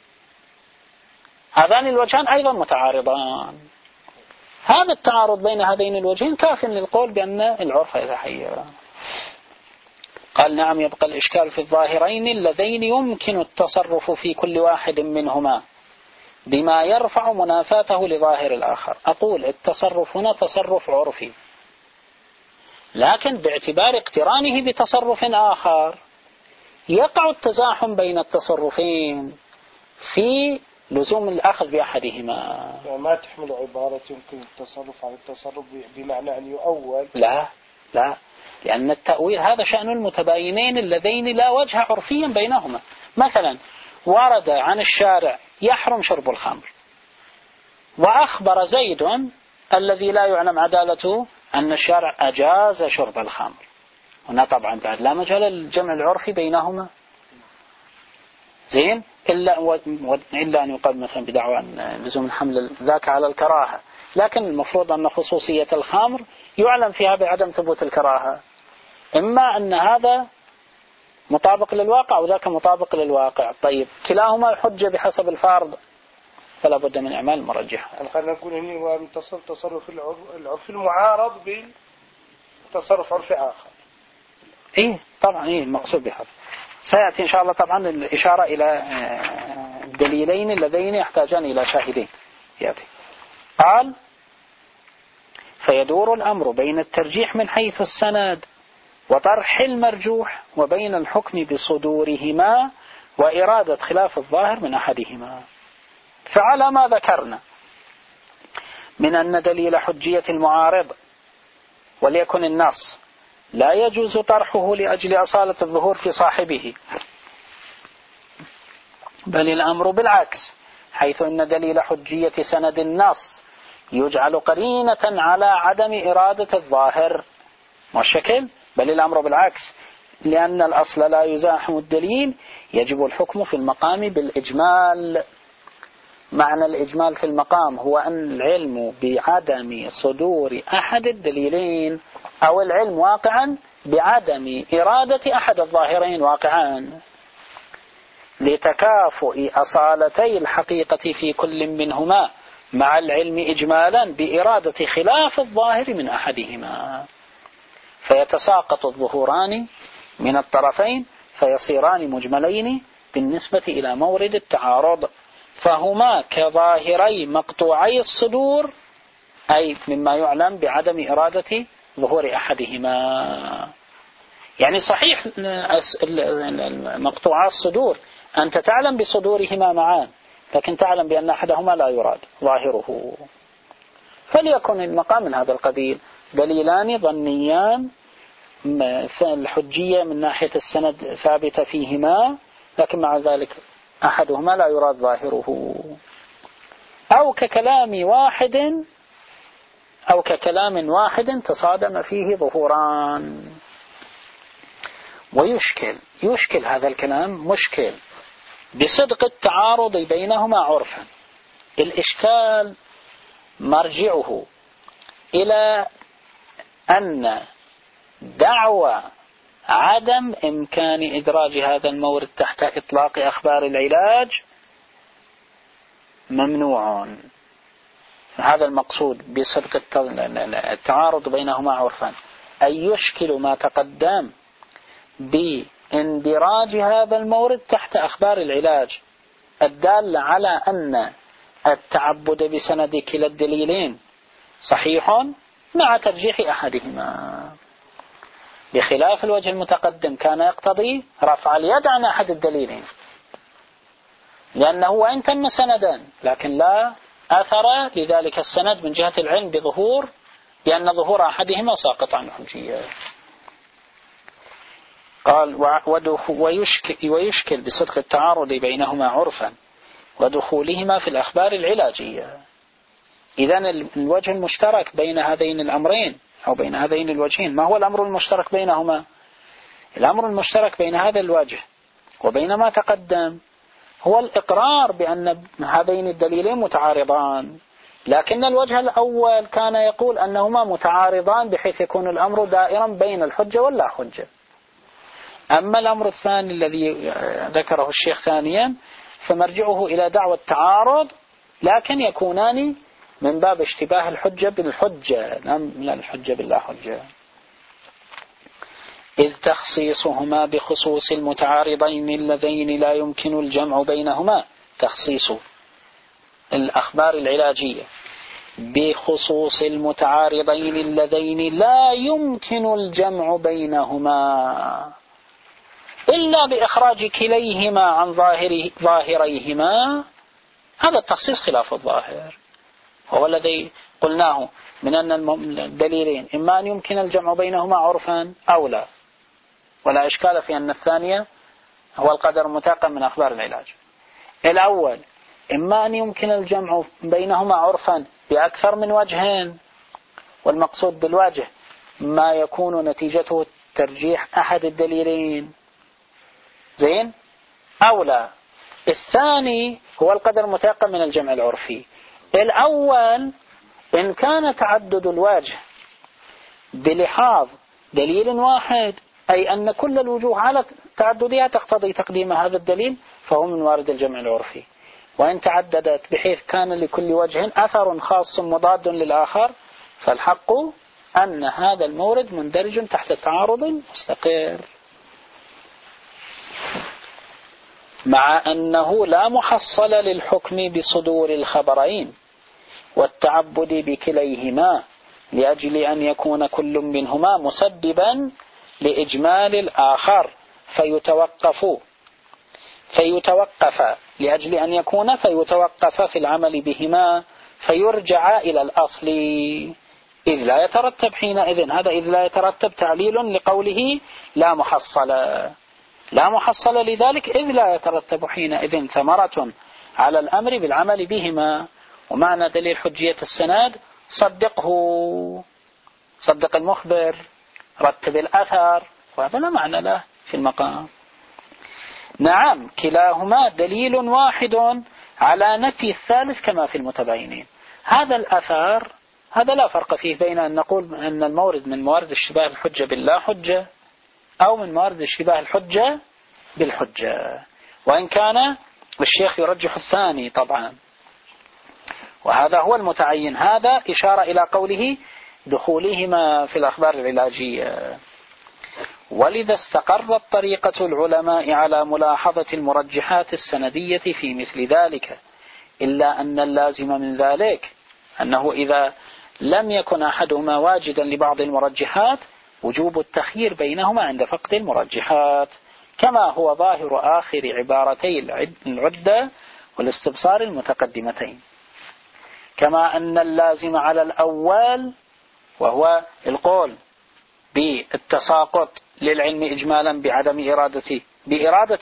هذان الوجهان أيضا متعارضان. هذا التعارض بين هذين الوجهين كاف للقول بأن العرف يتحير. قال نعم، يبقى الإشكال في الظاهرين اللذين يمكن التصرف في كل واحد منهما بما يرفع منافاته لظاهر الآخر. أقول التصرف هنا تصرف عرفي، لكن باعتبار اقترانه بتصرف آخر يقع التزاحم بين التصرفين في لزوم الأخذ بأحدهما. ما تحمل عبارة يمكن التصرف عن التصرف بمعنى أن يؤول. لا لأن التأويل هذا شأن المتباينين اللذين لا وجه عرفيا بينهما. مثلا ورد عن الشارع يحرم شرب الخمر، وأخبر زيد الذي لا يعلم عدالته أن الشارع أجاز شرب الخمر. هنا طبعا بعد لا مجال للجمع العرفي بينهما، زين، إلا أن يقال مثلا بدعوى لزوم الحمل ذاك على الكراهة، لكن المفروض أن خصوصية الخمر يعلم فيها بعدم ثبوت الكراهة، إما أن هذا مطابق للواقع وذاك مطابق للواقع. طيب كلاهما حجة بحسب الفرض، فلا بد من إعمال المرجح. خلينا نقول هنا تصرف العرف المعارض بتصرف عرفي آخر. إيه طبعا، إيه المقصود بهذا سيأتي إن شاء الله طبعا الإشارة إلى الدليلين اللذين يحتاجان إلى شاهدين يأتي. قال فيدور الأمر بين الترجيح من حيث السند وطرح المرجوح وبين الحكم بصدورهما وإرادة خلاف الظاهر من أحدهما. فعلى ما ذكرنا من أن دليل حجية المعارض وليكن النص لا يجوز طرحه لأجل أصالة الظهور في صاحبه، بل الأمر بالعكس، حيث أن دليل حجية سند النص يجعل قرينة على عدم إرادة الظاهر والشكل، بل الأمر بالعكس، لأن الأصل لا يزاحم الدليل يجب الحكم في المقام بالإجمال. معنى الإجمال في المقام هو أن العلم بعدم صدور أحد الدليلين أو العلم واقعا بعدم إرادة أحد الظاهرين واقعان، لتكافؤ أصالتي الحقيقة في كل منهما مع العلم إجمالا بإرادة خلاف الظاهر من أحدهما، فيتساقط الظهوران من الطرفين فيصيران مجملين بالنسبة إلى مورد التعارض، فهما كظاهري مقطوعي الصدور، أي مما يعلم بعدم إرادة ظهور أحدهما. يعني صحيح مقطوعي الصدور أنت تعلم بصدورهما معا، لكن تعلم بأن أحدهما لا يراد ظاهره، فليكن المقام من هذا القبيل، دليلان ظنيان الحجية من ناحية السند ثابتة فيهما، لكن مع ذلك أحدهما لا يراد ظاهره، أو ككلام واحد تصادم فيه ظهوران. ويشكل هذا الكلام مشكل بصدق التعارض بينهما عرفا. الإشكال مرجعه إلى أن دعوى عدم إمكان إدراج هذا المورد تحت إطلاق أخبار العلاج ممنوع. هذا المقصود بصدق التعارض بينهما عرفا، أي يشكل ما تقدم باندراج هذا المورد تحت أخبار العلاج الدالة على أن التعبد بسند كلا الدليلين صحيح مع ترجيح أحدهما، بخلاف الوجه المتقدم كان يقتضي رفع اليد عن أحد الدليلين، لأنه وإن تم سندا لكن لا أثر لذلك السند من جهة العلم بأن ظهور أحدهما ساقط عن الحجية. قال ويشكل بصدق التعارض بينهما عرفا ودخولهما في الأخبار العلاجية. إذن الوجه المشترك بين هذين الأمرين أو بين هذين الوجهين، ما هو الأمر المشترك بينهما؟ الأمر المشترك بين هذا الوجه وبين ما تقدم هو الإقرار بأن هذين الدليلين متعارضان، لكن الوجه الأول كان يقول أنهما متعارضان بحيث يكون الأمر دائرا بين الحجة واللا حجة. أما الأمر الثاني الذي ذكره الشيخ ثانيا فمرجعه إلى دعوى التعارض، لكن يكونان من باب اشتباه الحجة بالحجة لا الحجة باللا حجة، إذ تخصيصهما بخصوص المتعارضين اللذين لا يمكن الجمع بينهما، تخصيص الأخبار العلاجية بخصوص المتعارضين اللذين لا يمكن الجمع بينهما إلا بإخراج كليهما عن ظاهريهما، هذا التخصيص خلاف الظاهر، هو الذي قلناه من أن الدليلين إما أن يمكن الجمع بينهما عرفا أو لا، ولا إشكال في أن الثانية هو القدر المتيقن من أخبار العلاج. الأول إما أن يمكن الجمع بينهما عرفا بأكثر من وجهين، والمقصود بالوجه ما يكون نتيجته ترجيح أحد الدليلين زين أو لا. الثاني هو القدر المتيقن من الجمع العرفي. الأول إن كان تعدد الوجه بلحاظ دليل واحد، أي أن كل الوجوه على تعددها تقتضي تقديم هذا الدليل، فهو من وارد الجمع العرفي. وإن تعددت بحيث كان لكل وجه أثر خاص مضاد للآخر، فالحق أن هذا المورد مندرج تحت تعارض مستقر، مع أنه لا محصل للحكم بصدور الخبرين والتعبد بكليهما، لأجل أن يكون كل منهما مسببا لإجمال الآخر فيتوقف لأجل أن يكون فيتوقف في العمل بهما فيرجع إلى الأصل، إذ لا يترتب حينئذ، هذا إذ لا يترتب تعليل لقوله لا محصل لذلك، إذ لا يترتب حينئذ ثمرة على الأمر بالعمل بهما. ومعنى دليل حجية السند صدق المخبر، رتب الأثر، وهذا لا معنى له في المقام. نعم كلاهما دليل واحد على نفي الثالث كما في المتباينين. هذا الأثر هذا لا فرق فيه بين أن نقول أن المورد من موارد اشتباه الحجة باللا حجة أو من موارد اشتباه الحجة بالحجة، وإن كان الشيخ يرجح الثاني طبعا. وهذا هو المتعين. هذا إشارة إلى قوله دخولهما في الأخبار العلاجية. ولذا استقرت طريقة العلماء على ملاحظة المرجحات السندية في مثل ذلك، إلا أن اللازم من ذلك أنه إذا لم يكن أحدهما واجدا لبعض المرجحات وجوب التخيير بينهما عند فقد المرجحات، كما هو ظاهر آخر عبارتي العدة والاستبصار المتقدمتين. كما أن اللازم على الأول وهو القول بالتساقط للعلم إجمالا بإرادة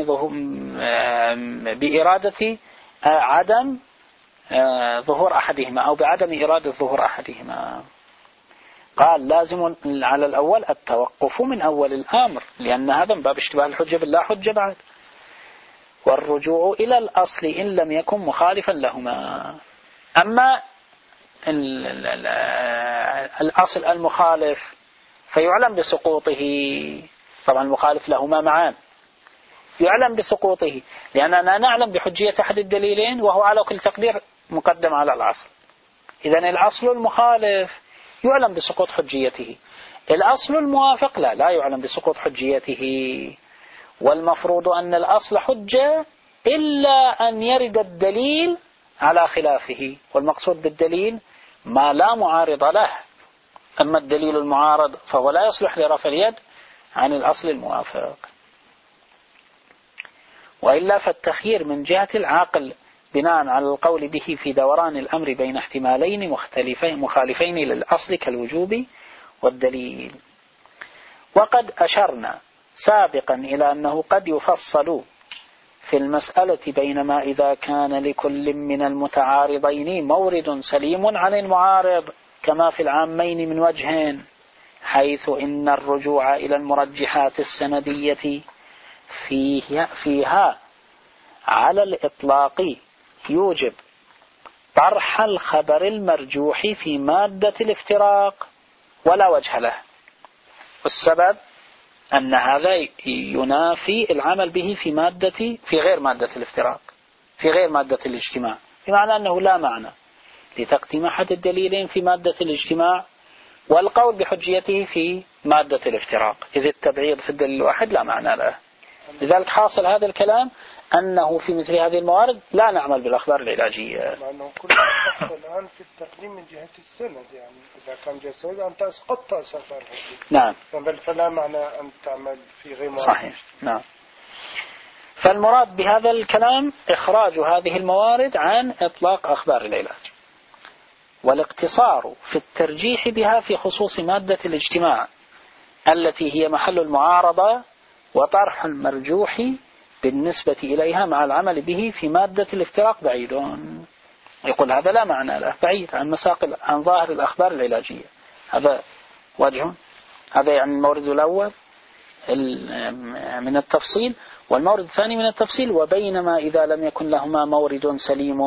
عدم ظهور أحدهما أو بعدم إرادة ظهور أحدهما. قال لازم على الأول التوقف من أول الأمر، لأن هذا من باب اشتباه الحجة باللا حجة بعد، والرجوع إلى الأصل إن لم يكن مخالفا لهما. أما الأصل المخالف فيعلم بسقوطه، طبعا المخالف لهما معان يعلم بسقوطه، لأننا نعلم بحجية أحد الدليلين وهو على كل تقدير مقدم على الأصل. إذن الأصل المخالف يعلم بسقوط حجيته، الأصل الموافق لا يعلم بسقوط حجيته. والمفروض أن الأصل حجة إلا أن يرد الدليل على خلافه، والمقصود بالدليل ما لا معارض له. أما الدليل المعارض فهو لا يصلح لرفع اليد عن الأصل الموافق. وإلا فالتخيير من جهة العاقل بناء على القول به في دوران الأمر بين احتمالين مخالفين للأصل كالوجوب والدليل. وقد أشرنا سابقا إلى أنه قد يفصل في المسألة بينما إذا كان لكل من المتعارضين مورد سليم عن المعارض كما في العامين من وجه، حيث إن الرجوع إلى المرجحات السندية فيها على الإطلاق يوجب طرح الخبر المرجوح في مادة الافتراق ولا وجه له. والسبب أن هذا ينافي العمل به في غير مادة الافتراق، في غير مادة الاجتماع، بمعنى أنه لا معنى لتقديم أحد الدليلين في مادة الاجتماع والقول بحجيته في مادة الافتراق، إذ التبعيض في الدليل الواحد لا معنى له. لذلك حاصل هذا الكلام أنه في مثل هذه الموارد لا نعمل بالأخبار العلاجية. لأنه كل ما الآن في التقديم من جهة السند، يعني إذا كان جسد أنت أسقطت أساسا. نعم. فلا معنى أن تعمل في غير موارد. صحيح. نعم. فالمراد بهذا الكلام إخراج هذه الموارد عن إطلاق أخبار العلاج، والاقتصار في الترجيح بها في خصوص مادة الاجتماع التي هي محل المعارضة، وطرح المرجوح بالنسبة إليها مع العمل به في مادة الافتراق بعيد. يقول هذا لا معنى له، بعيد عن ظاهر الأخبار العلاجية. هذا وجه، هذا يعني المورد الأول من التفصيل، والمورد الثاني من التفصيل. وبينما إذا لم يكن لهما مورد سليم،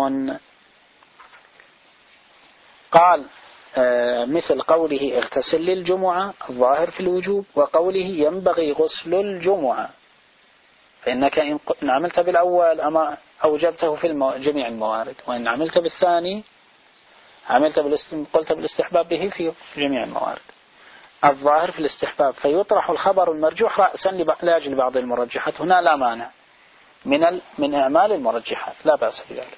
قال مثل قوله اغتسل للجمعة الظاهر في الوجوب، وقوله ينبغي غسل الجمعة، فإنك إن عملت بالأول أما أوجبته في جميع الموارد، وإن عملت بالثاني قلت بالاستحباب به في جميع الموارد. الظاهر في الاستحباب، فيطرح الخبر المرجوح رأسا لأجل بعض المرجحات. هنا لا مانع من إعمال المرجحات، لا بأس بذلك.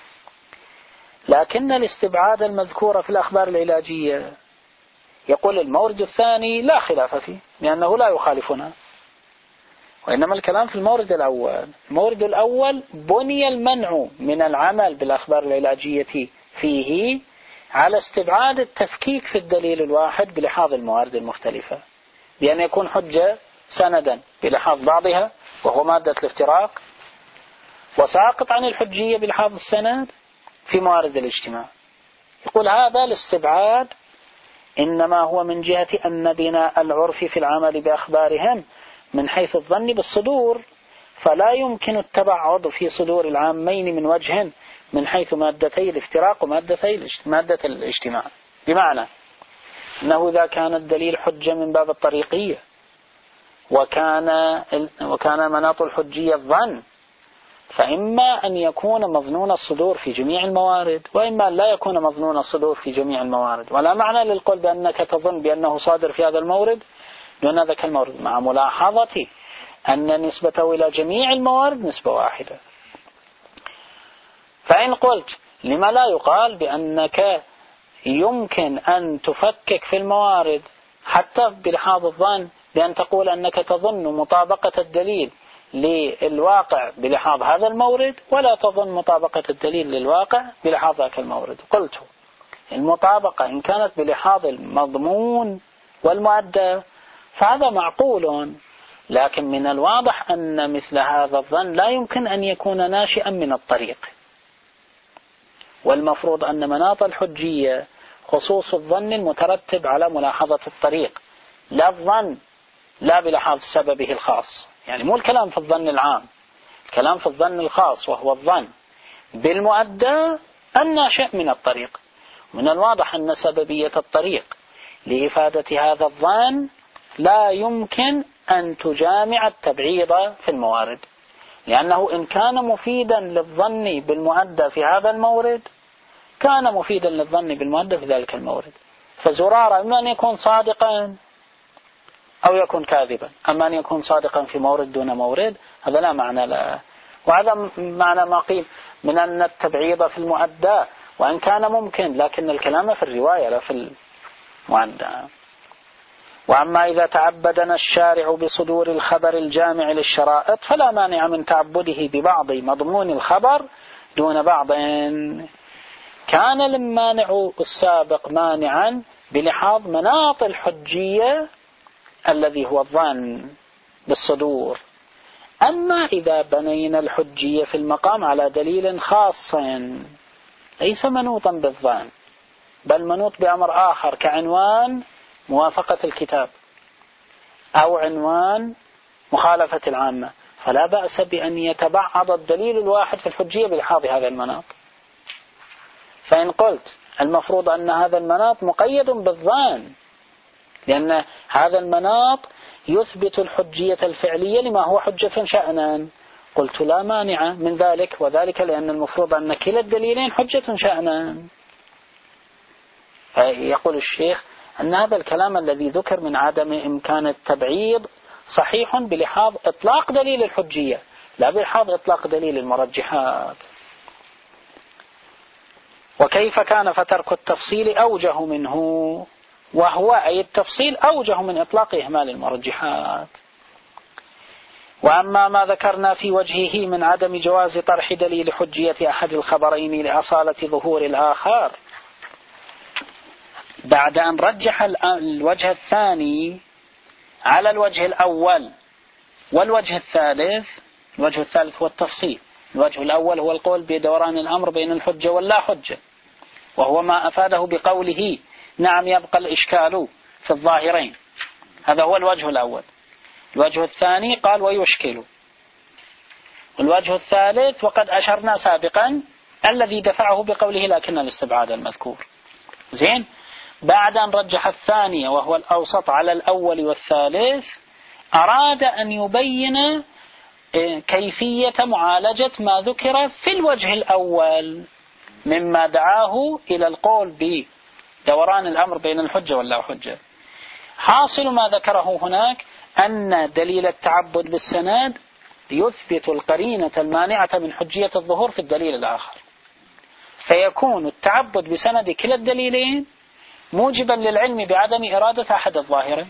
لكن الاستبعاد المذكور في الأخبار العلاجية يقول المورد الثاني لا خلاف فيه لأنه لا يخالفنا، وإنما الكلام في المورد الأول. المورد الأول بني المنع من العمل بالأخبار العلاجية فيه على استبعاد التفكيك في الدليل الواحد بلحاظ الموارد المختلفة، بأن يكون حجة سندا بلحاظ بعضها وهو مادة الافتراق، وساقط عن الحجية بلحاظ السند في موارد الاجتماع. يقول هذا الاستبعاد إنما هو من جهة أن بناء العرف في العمل بأخبارهم من حيث الظن بالصدور، فلا يمكن التبعض في صدور العامين من وجه من حيث مادتي الافتراق مادة الاجتماع. بمعنى أنه إذا كان الدليل حجة من باب الطريقية وكان مناط الحجية الظن، فإما أن يكون مظنون الصدور في جميع الموارد، وإما أن لا يكون مظنون الصدور في جميع الموارد. ولا معنى للقول بأنك تظن بأنه صادر في هذا المورد دون ذاك المورد، مع ملاحظة أن نسبته إلى جميع الموارد نسبة واحدة. فإن قلت لما لا يقال بأنك يمكن أن تفكك في الموارد حتى بلحاظ الظن، بأن تقول أنك تظن مطابقة الدليل للواقع بلحاظ هذا المورد ولا تظن مطابقة الدليل للواقع بلحاظ ذاك المورد. قلت المطابقة إن كانت بلحاظ المضمون والمؤدى فهذا معقول، لكن من الواضح أن مثل هذا الظن لا يمكن أن يكون ناشئا من الطريق، والمفروض أن مناط الحجية خصوص الظن المترتب على ملاحظة الطريق، لا الظن لا بلحاظ سببه الخاص. يعني مو الكلام في الظن العام، الكلام في الظن الخاص وهو الظن بالمؤدى الناشئ من الطريق. من الواضح أن سببية الطريق لإفادة هذا الظن لا يمكن أن تجامع التبعيض في الموارد، لأنه إن كان مفيدا للظن بالمؤدى في هذا المورد كان مفيدا للظن بالمؤدى في ذلك المورد. فزرارة إما أن يكون صادقا أو يكون كاذبا، أما أن يكون صادقا في مورد دون مورد هذا لا معنى له. وهذا معنى ما قيل من أن التبعيض في المؤدى وإن كان ممكن، لكن الكلام في الرواية لا في المؤدى. وأما إذا تعبدنا الشارع بصدور الخبر الجامع للشرائط فلا مانع من تعبده ببعض مضمون الخبر دون بعض. كان المانع السابق مانعا بلحاظ مناط الحجية الذي هو الظن بالصدور. أما إذا بنينا الحجية في المقام على دليل خاص ليس منوطا بالظن بل منوط بأمر آخر كعنوان موافقة الكتاب أو عنوان مخالفة العامة، فلا بأس بأن يتبعض الدليل الواحد في الحجية بلحاظ هذا المناط. فإن قلت المفروض أن هذا المناط مقيد بالظن لأن هذا المناط يثبت الحجية الفعلية لما هو حجة شأنا، قلت لا مانع من ذلك، وذلك لأن المفروض أن كلا الدليلين حجة شأنا. يقول الشيخ أن هذا الكلام الذي ذكر من عدم إمكان التبعيض صحيح بلحاظ إطلاق دليل الحجية لا بلحاظ إطلاق دليل المرجحات. وكيف كان فترك التفصيل أوجه منه، وهو أي التفصيل أوجه من إطلاق إهمال المرجحات. وأما ما ذكرنا في وجهه من عدم جواز طرح دليل حجية أحد الخبرين لأصالة ظهور الآخر بعد أن رجح الوجه الثاني على الوجه الأول والوجه الثالث. الوجه الثالث هو التفصيل، الوجه الأول هو القول بدوران الأمر بين الحجة واللا حجة، وهو ما أفاده بقوله نعم يبقى الإشكال في الظاهرين، هذا هو الوجه الأول. الوجه الثاني قال ويشكل. والوجه الثالث وقد أشرنا سابقا الذي دفعه بقوله لكن الاستبعاد المذكور. زين، بعد أن رجح الثاني وهو الأوسط على الأول والثالث أراد أن يبين كيفية معالجة ما ذكر في الوجه الأول مما دعاه إلى القول بدوران الأمر بين الحجة واللا حجة. حاصل ما ذكره هناك أن دليل التعبد بالسند يثبت القرينة المانعة من حجية الظهور في الدليل الآخر، فيكون التعبد بسند كلا الدليلين موجبا للعلم بعدم إرادة أحد الظاهرين.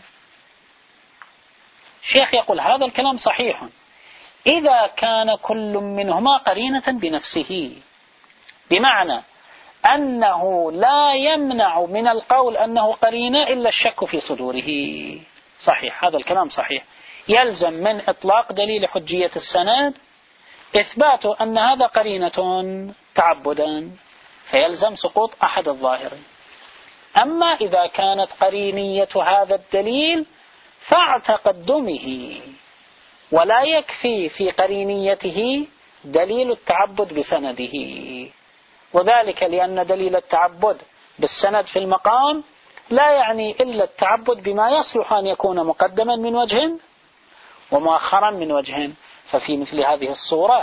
الشيخ يقول هذا الكلام صحيح إذا كان كل منهما قرينة بنفسه، بمعنى أنه لا يمنع من القول أنه قرينة إلا الشك في صدوره. صحيح، هذا الكلام صحيح. يلزم من إطلاق دليل حجية السند إثبات أن هذا قرينة تعبدا، فيلزم سقوط أحد الظاهرين. أما إذا كانت قرينية هذا الدليل فاعتقدمه، ولا يكفي في قرينيته دليل التعبد بسنده، وذلك لأن دليل التعبد بالسند في المقام لا يعني إلا التعبد بما يصلح أن يكون مقدما من وجه ومؤخرا من وجه. ففي مثل هذه الصورة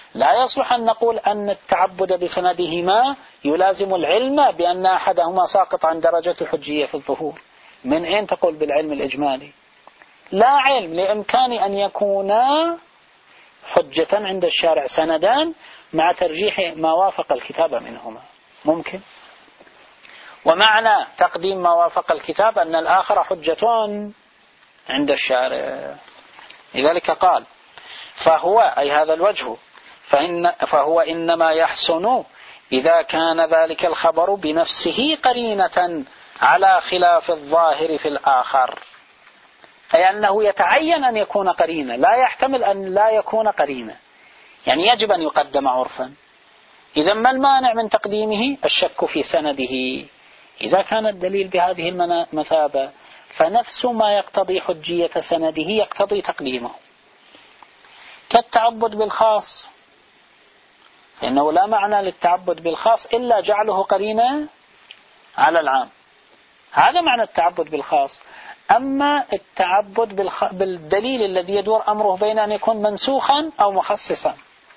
لا يصلح أن نقول أن التعبد بسندهما يلازم العلم بأن أحدهما ساقط عن درجة الحجية في الظهور. من أين تقول بالعلم الإجمالي؟ لا علم، لإمكان أن يكونا حجة عند الشارع سندان مع ترجيح ما وافق الكتاب منهما، ممكن. ومعنى تقديم ما وافق الكتاب أن الآخر حجة عند الشارع. لذلك قال فهو أي هذا الوجه فهو إنما يحسن إذا كان ذلك الخبر بنفسه قرينة على خلاف الظاهر في الآخر، أي أنه يتعين أن يكون قرينة، لا يحتمل أن لا يكون قرينة، يعني يجب أن يقدم عرفا. إذا ما المانع من تقديمه؟ الشك في سنده. إذا كان الدليل بهذه المثابة فنفس ما يقتضي حجية سنده يقتضي تقديمه، كالتعبد بالخاص، فإنه لا معنى للتعبد بالخاص إلا جعله قرينة على العام، هذا معنى التعبد بالخاص. أما التعبد بالدليل الذي يدور أمره بين أن يكون منسوخا أو مخصصا،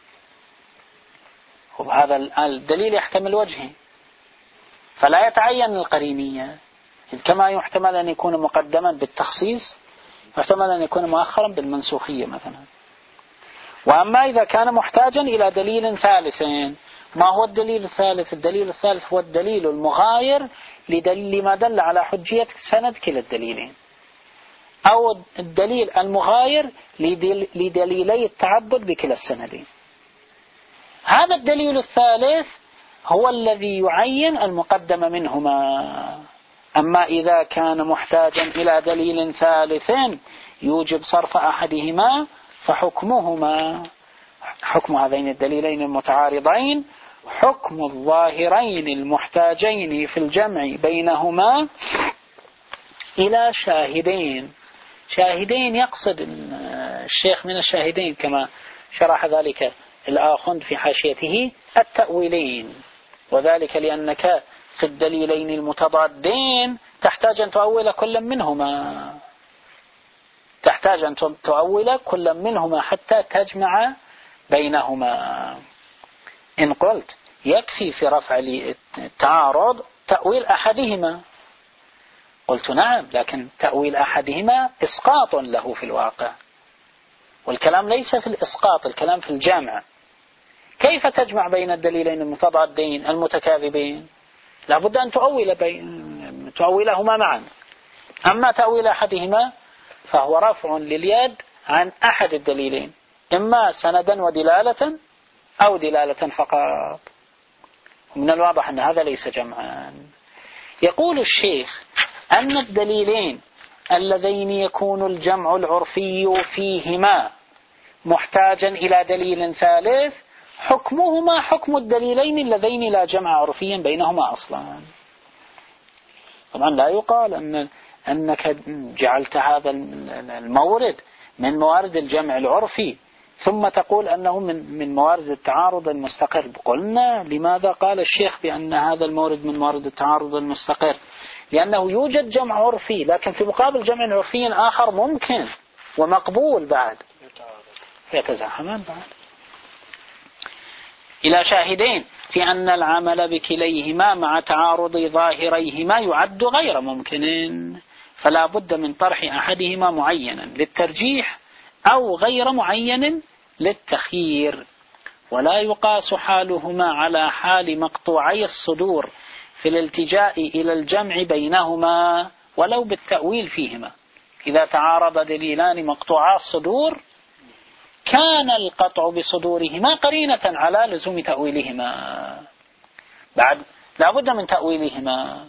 وهذا الدليل يحتمل وجهين، فلا يتعين القرينية، كما يحتمل أن يكون مقدما بالتخصيص يحتمل أن يكون مؤخرا بالمنسوخية مثلا. وأما إذا كان محتاجا إلى دليل ثالث، ما هو الدليل الثالث؟ الدليل الثالث هو الدليل المغاير لما دل على حجية سند كلا الدليلين، أو الدليل المغاير لدليلي التعبد بكلا السندين. هذا الدليل الثالث هو الذي يعين المقدم منهما. أما إذا كان محتاجا إلى دليل ثالث يوجب صرف أحدهما فحكمهما حكم هذين الدليلين المتعارضين حكم الظاهرين المحتاجين في الجمع بينهما إلى شاهدين. شاهدين يقصد الشيخ من الشاهدين كما شرح ذلك الآخوند في حاشيته التأويلين، وذلك لأنك في الدليلين المتضادين تحتاج أن تؤول كل منهما، تحتاج أن تؤول كل منهما حتى تجمع بينهما. إن قلت يكفي في رفع التعارض تأويل أحدهما، قلت نعم، لكن تأويل أحدهما إسقاط له في الواقع، والكلام ليس في الإسقاط، الكلام في الجامع. كيف تجمع بين الدليلين المتضادين المتكاذبين؟ لابد أن تؤولهما معا. أما تأويل أحدهما فهو رفع لليد عن أحد الدليلين، إما سندا ودلالة أو دلالة فقط. من الواضح أن هذا ليس جمعا. يقول الشيخ أن الدليلين اللذين يكون الجمع العرفي فيهما محتاجا إلى دليل ثالث حكمهما حكم الدليلين اللذين لا جمع عرفيا بينهما أصلا. طبعا لا يقال أنك جعلت هذا المورد من موارد الجمع العرفي ثم تقول أنه من موارد التعارض المستقر. قلنا لماذا قال الشيخ بأن هذا المورد من موارد التعارض المستقر؟ لأنه يوجد جمع عرفي، لكن في مقابل جمع عرفي آخر ممكن ومقبول بعد يتزاحمان بعد. إلى شاهدين في أن العمل بكليهما مع تعارض ظاهريهما يعد غير ممكن، فلا بد من طرح أحدهما معينا للترجيح أو غير معين للتخيير، ولا يقاس حالهما على حال مقطوعي الصدور في الالتجاء إلى الجمع بينهما ولو بالتأويل فيهما. إذا تعارض دليلان مقطوعا الصدور كان القطع بصدورهما قرينة على لزوم تأويلهما، بعد لا بد من تأويلهما.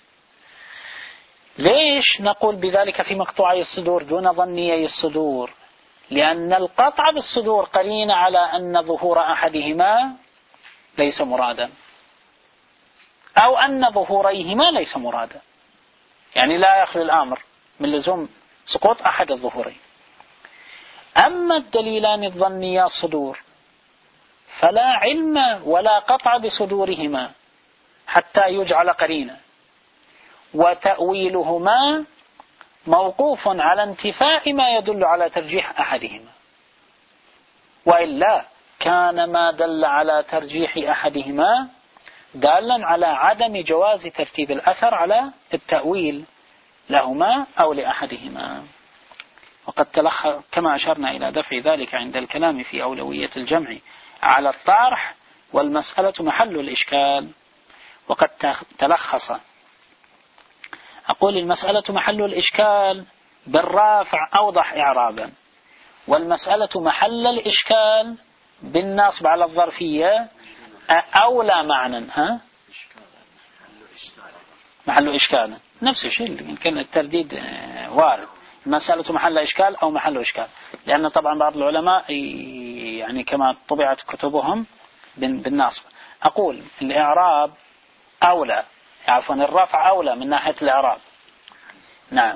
ليش نقول بذلك في مقطوعي الصدور دون ظنيي الصدور؟ لأن القطع بالصدور قرينة على أن ظهور أحدهما ليس مرادا، أو أن ظهوريهما ليس مرادا، يعني لا يخلو الأمر من لزوم سقوط أحد الظهورين. أما الدليلان الظنيا الصدور فلا علم ولا قطع بصدورهما حتى يجعل قرينة، وتأويلهما موقوف على انتفاء ما يدل على ترجيح أحدهما، وإلا كان ما دل على ترجيح أحدهما دالا على عدم جواز ترتيب الأثر على التأويل لهما أو لأحدهما. وقد كما أشرنا إلى دفع ذلك عند الكلام في أولوية الجمع على الطرح والمسألة محل الإشكال. وقد تلخص، أقول المسألة محل الإشكال بالرافع أوضح إعرابا، والمسألة محل الإشكال بالنصب على الظرفية أولى معنى. محل إشكال نفس الشيء، يمكن الترديد وارد. المسألة محل إشكال أو محل إشكال، لأن طبعا بعض العلماء يعني كما طبعت كتبهم بالنصب. أقول الإعراب أولى، عفوا الرفع أولى من ناحية الإعراب، نعم،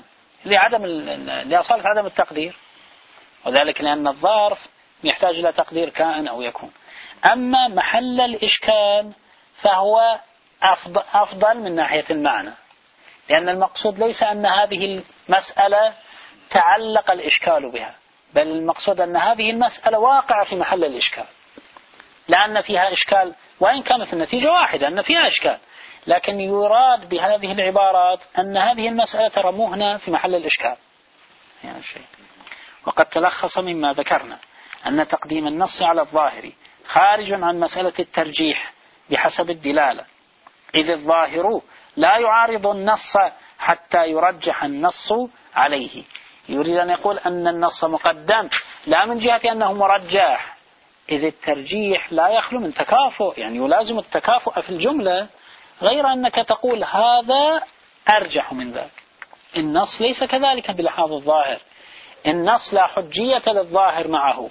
لأصالة عدم التقدير، وذلك لأن الظرف يحتاج إلى تقدير كائن أو يكون. أما محل الإشكال فهو أفضل من ناحية المعنى، لأن المقصود ليس أن هذه المسألة تعلق الإشكال بها، بل المقصود أن هذه المسألة واقعة في محل الإشكال، لأن فيها إشكال وإن كانت النتيجة واحدة أن فيها إشكال، لكن يراد بهذه العبارات أن هذه المسألة ترى هنا في محل الإشكال يعني شيء. وقد تلخص مما ذكرنا أن تقديم النص على الظاهر خارج عن مسألة الترجيح بحسب الدلالة، إذ الظاهر لا يعارض النص حتى يرجح النص عليه. يريد أن يقول أن النص مقدم لا من جهة أنه مرجح، إذ الترجيح لا يخلو من تكافؤ، يعني يلازم التكافؤ في الجملة، غير أنك تقول هذا أرجح من ذاك. النص ليس كذلك بلحاظ الظاهر، النص لا حجية للظاهر معه،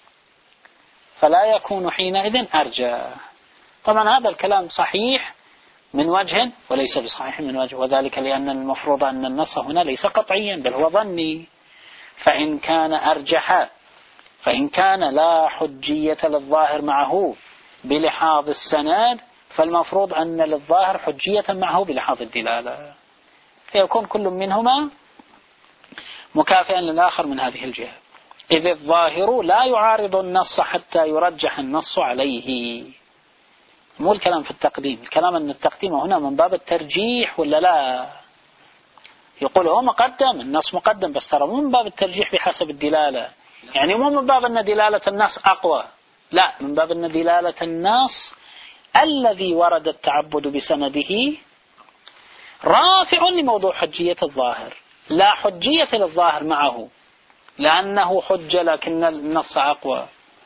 فلا يكون حينئذ أرجح. طبعا هذا الكلام صحيح من وجه وليس بصحيح من وجه، وذلك لأن المفروض أن النص هنا ليس قطعيا بل هو ظني، فإن كان أرجح، فإن كان لا حجية للظاهر معه بلحاظ السند، فالمفروض أن للظاهر حجية معه بلحاظ الدلالة، فيكون كل منهما مكافئا للآخر من هذه الجهة. إذ الظاهر لا يعارض النص حتى يرجح النص عليه. مو الكلام في التقديم، الكلام أن التقديم هنا من باب الترجيح ولا لا. يقول هو مقدم، النص مقدم، بس ترى مو من باب الترجيح بحسب الدلالة، يعني مو من باب أن دلالة النص أقوى، لا، من باب أن دلالة النص الذي ورد التعبد بسنده رافع لموضوع حجية الظاهر، لا حجية للظاهر معه لأنه حجة لكن النص أقوى.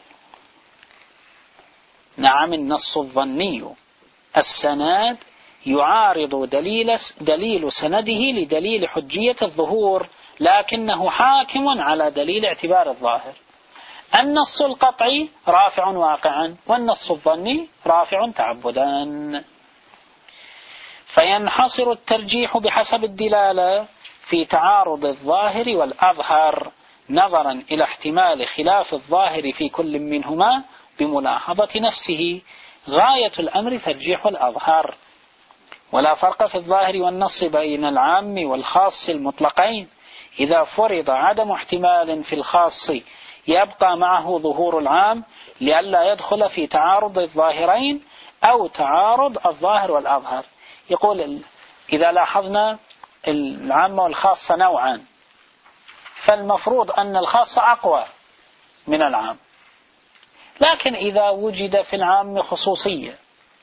نعم، النص الظني السند يعارض دليل سنده لدليل حجية الظهور، لكنه حاكم على دليل اعتبار الظاهر. النص القطعي رافع واقعا، والنص الظني رافع تعبدا. فينحصر الترجيح بحسب الدلالة في تعارض الظاهر والأظهر، نظرا إلى احتمال خلاف الظاهر في كل منهما بملاحظة نفسه. غاية الأمر ترجيح الأظهر، ولا فرق في الظاهر والنص بين العام والخاص المطلقين. إذا فرض عدم احتمال في الخاص يبقى معه ظهور العام لئلا يدخل في تعارض الظاهرين أو تعارض الظاهر والأظهر. يقول إذا لاحظنا العام والخاص نوعان، فالمفروض أن الخاص أقوى من العام، لكن إذا وجد في العام خصوصية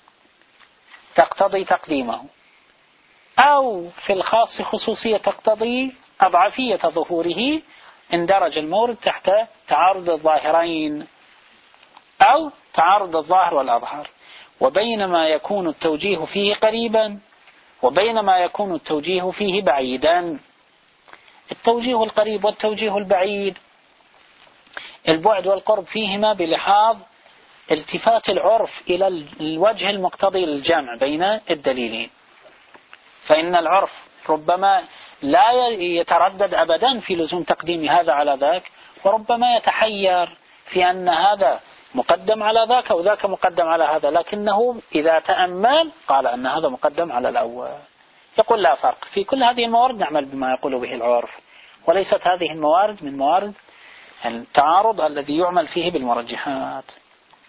تقتضي تقديمه، أو في الخاص خصوصية تقتضي أضعفية ظهوره، اندرج المورد تحت تعارض الظاهرين أو تعارض الظاهر والأظهر. وبينما يكون التوجيه فيه قريبا وبينما يكون التوجيه فيه بعيدا. التوجيه القريب والتوجيه البعيد البعد والقرب فيهما بلحاظ التفات العرف إلى الوجه المقتضي للجمع بين الدليلين، فإن العرف ربما لا يتردد أبدا في لزوم تقديم هذا على ذاك، وربما يتحير في أن هذا مقدم على ذاك وذاك مقدم على هذا، لكنه إذا تأمل قال أن هذا مقدم على الأول. يقول لا فرق في كل هذه الموارد، نعمل بما يقول به العرف، وليست هذه الموارد من موارد التعارض الذي يعمل فيه بالمرجحات.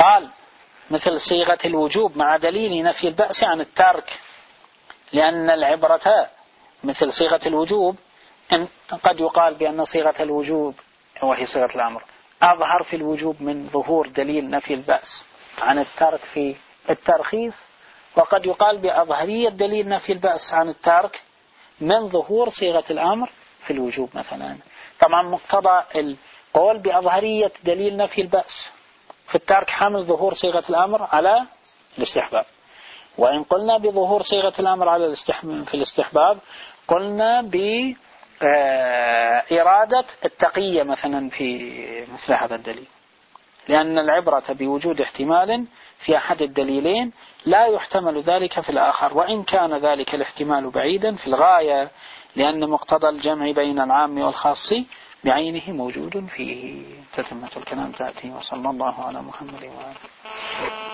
قال مثل صيغة الوجوب مع دليل نفي البأس عن الترك، لأن العبرة مثل صيغة الوجوب إن قد يقال بأن صيغة الوجوب وهي صيغة الأمر أظهر في الوجوب من ظهور دليل نفي البأس عن الترك في الترخيص، وقد يقال بأظهرية دليل نفي البأس عن الترك من ظهور صيغة الأمر في الوجوب مثلا. طبعا مقتضى القول بأظهرية دليل نفي البأس في الترك حمل ظهور صيغة الأمر على الاستحباب، وإن قلنا بظهور صيغة الأمر على في الاستحباب قلنا بإرادة التقية مثلا في مثل هذا الدليل، لأن العبرة بوجود احتمال في أحد الدليلين لا يحتمل ذلك في الآخر، وإن كان ذلك الاحتمال بعيدا في الغاية، لأن مقتضى الجمع بين العام والخاص بعينه موجود فيه. تتمة الكلام تأتي. وصلى الله على محمد وآله.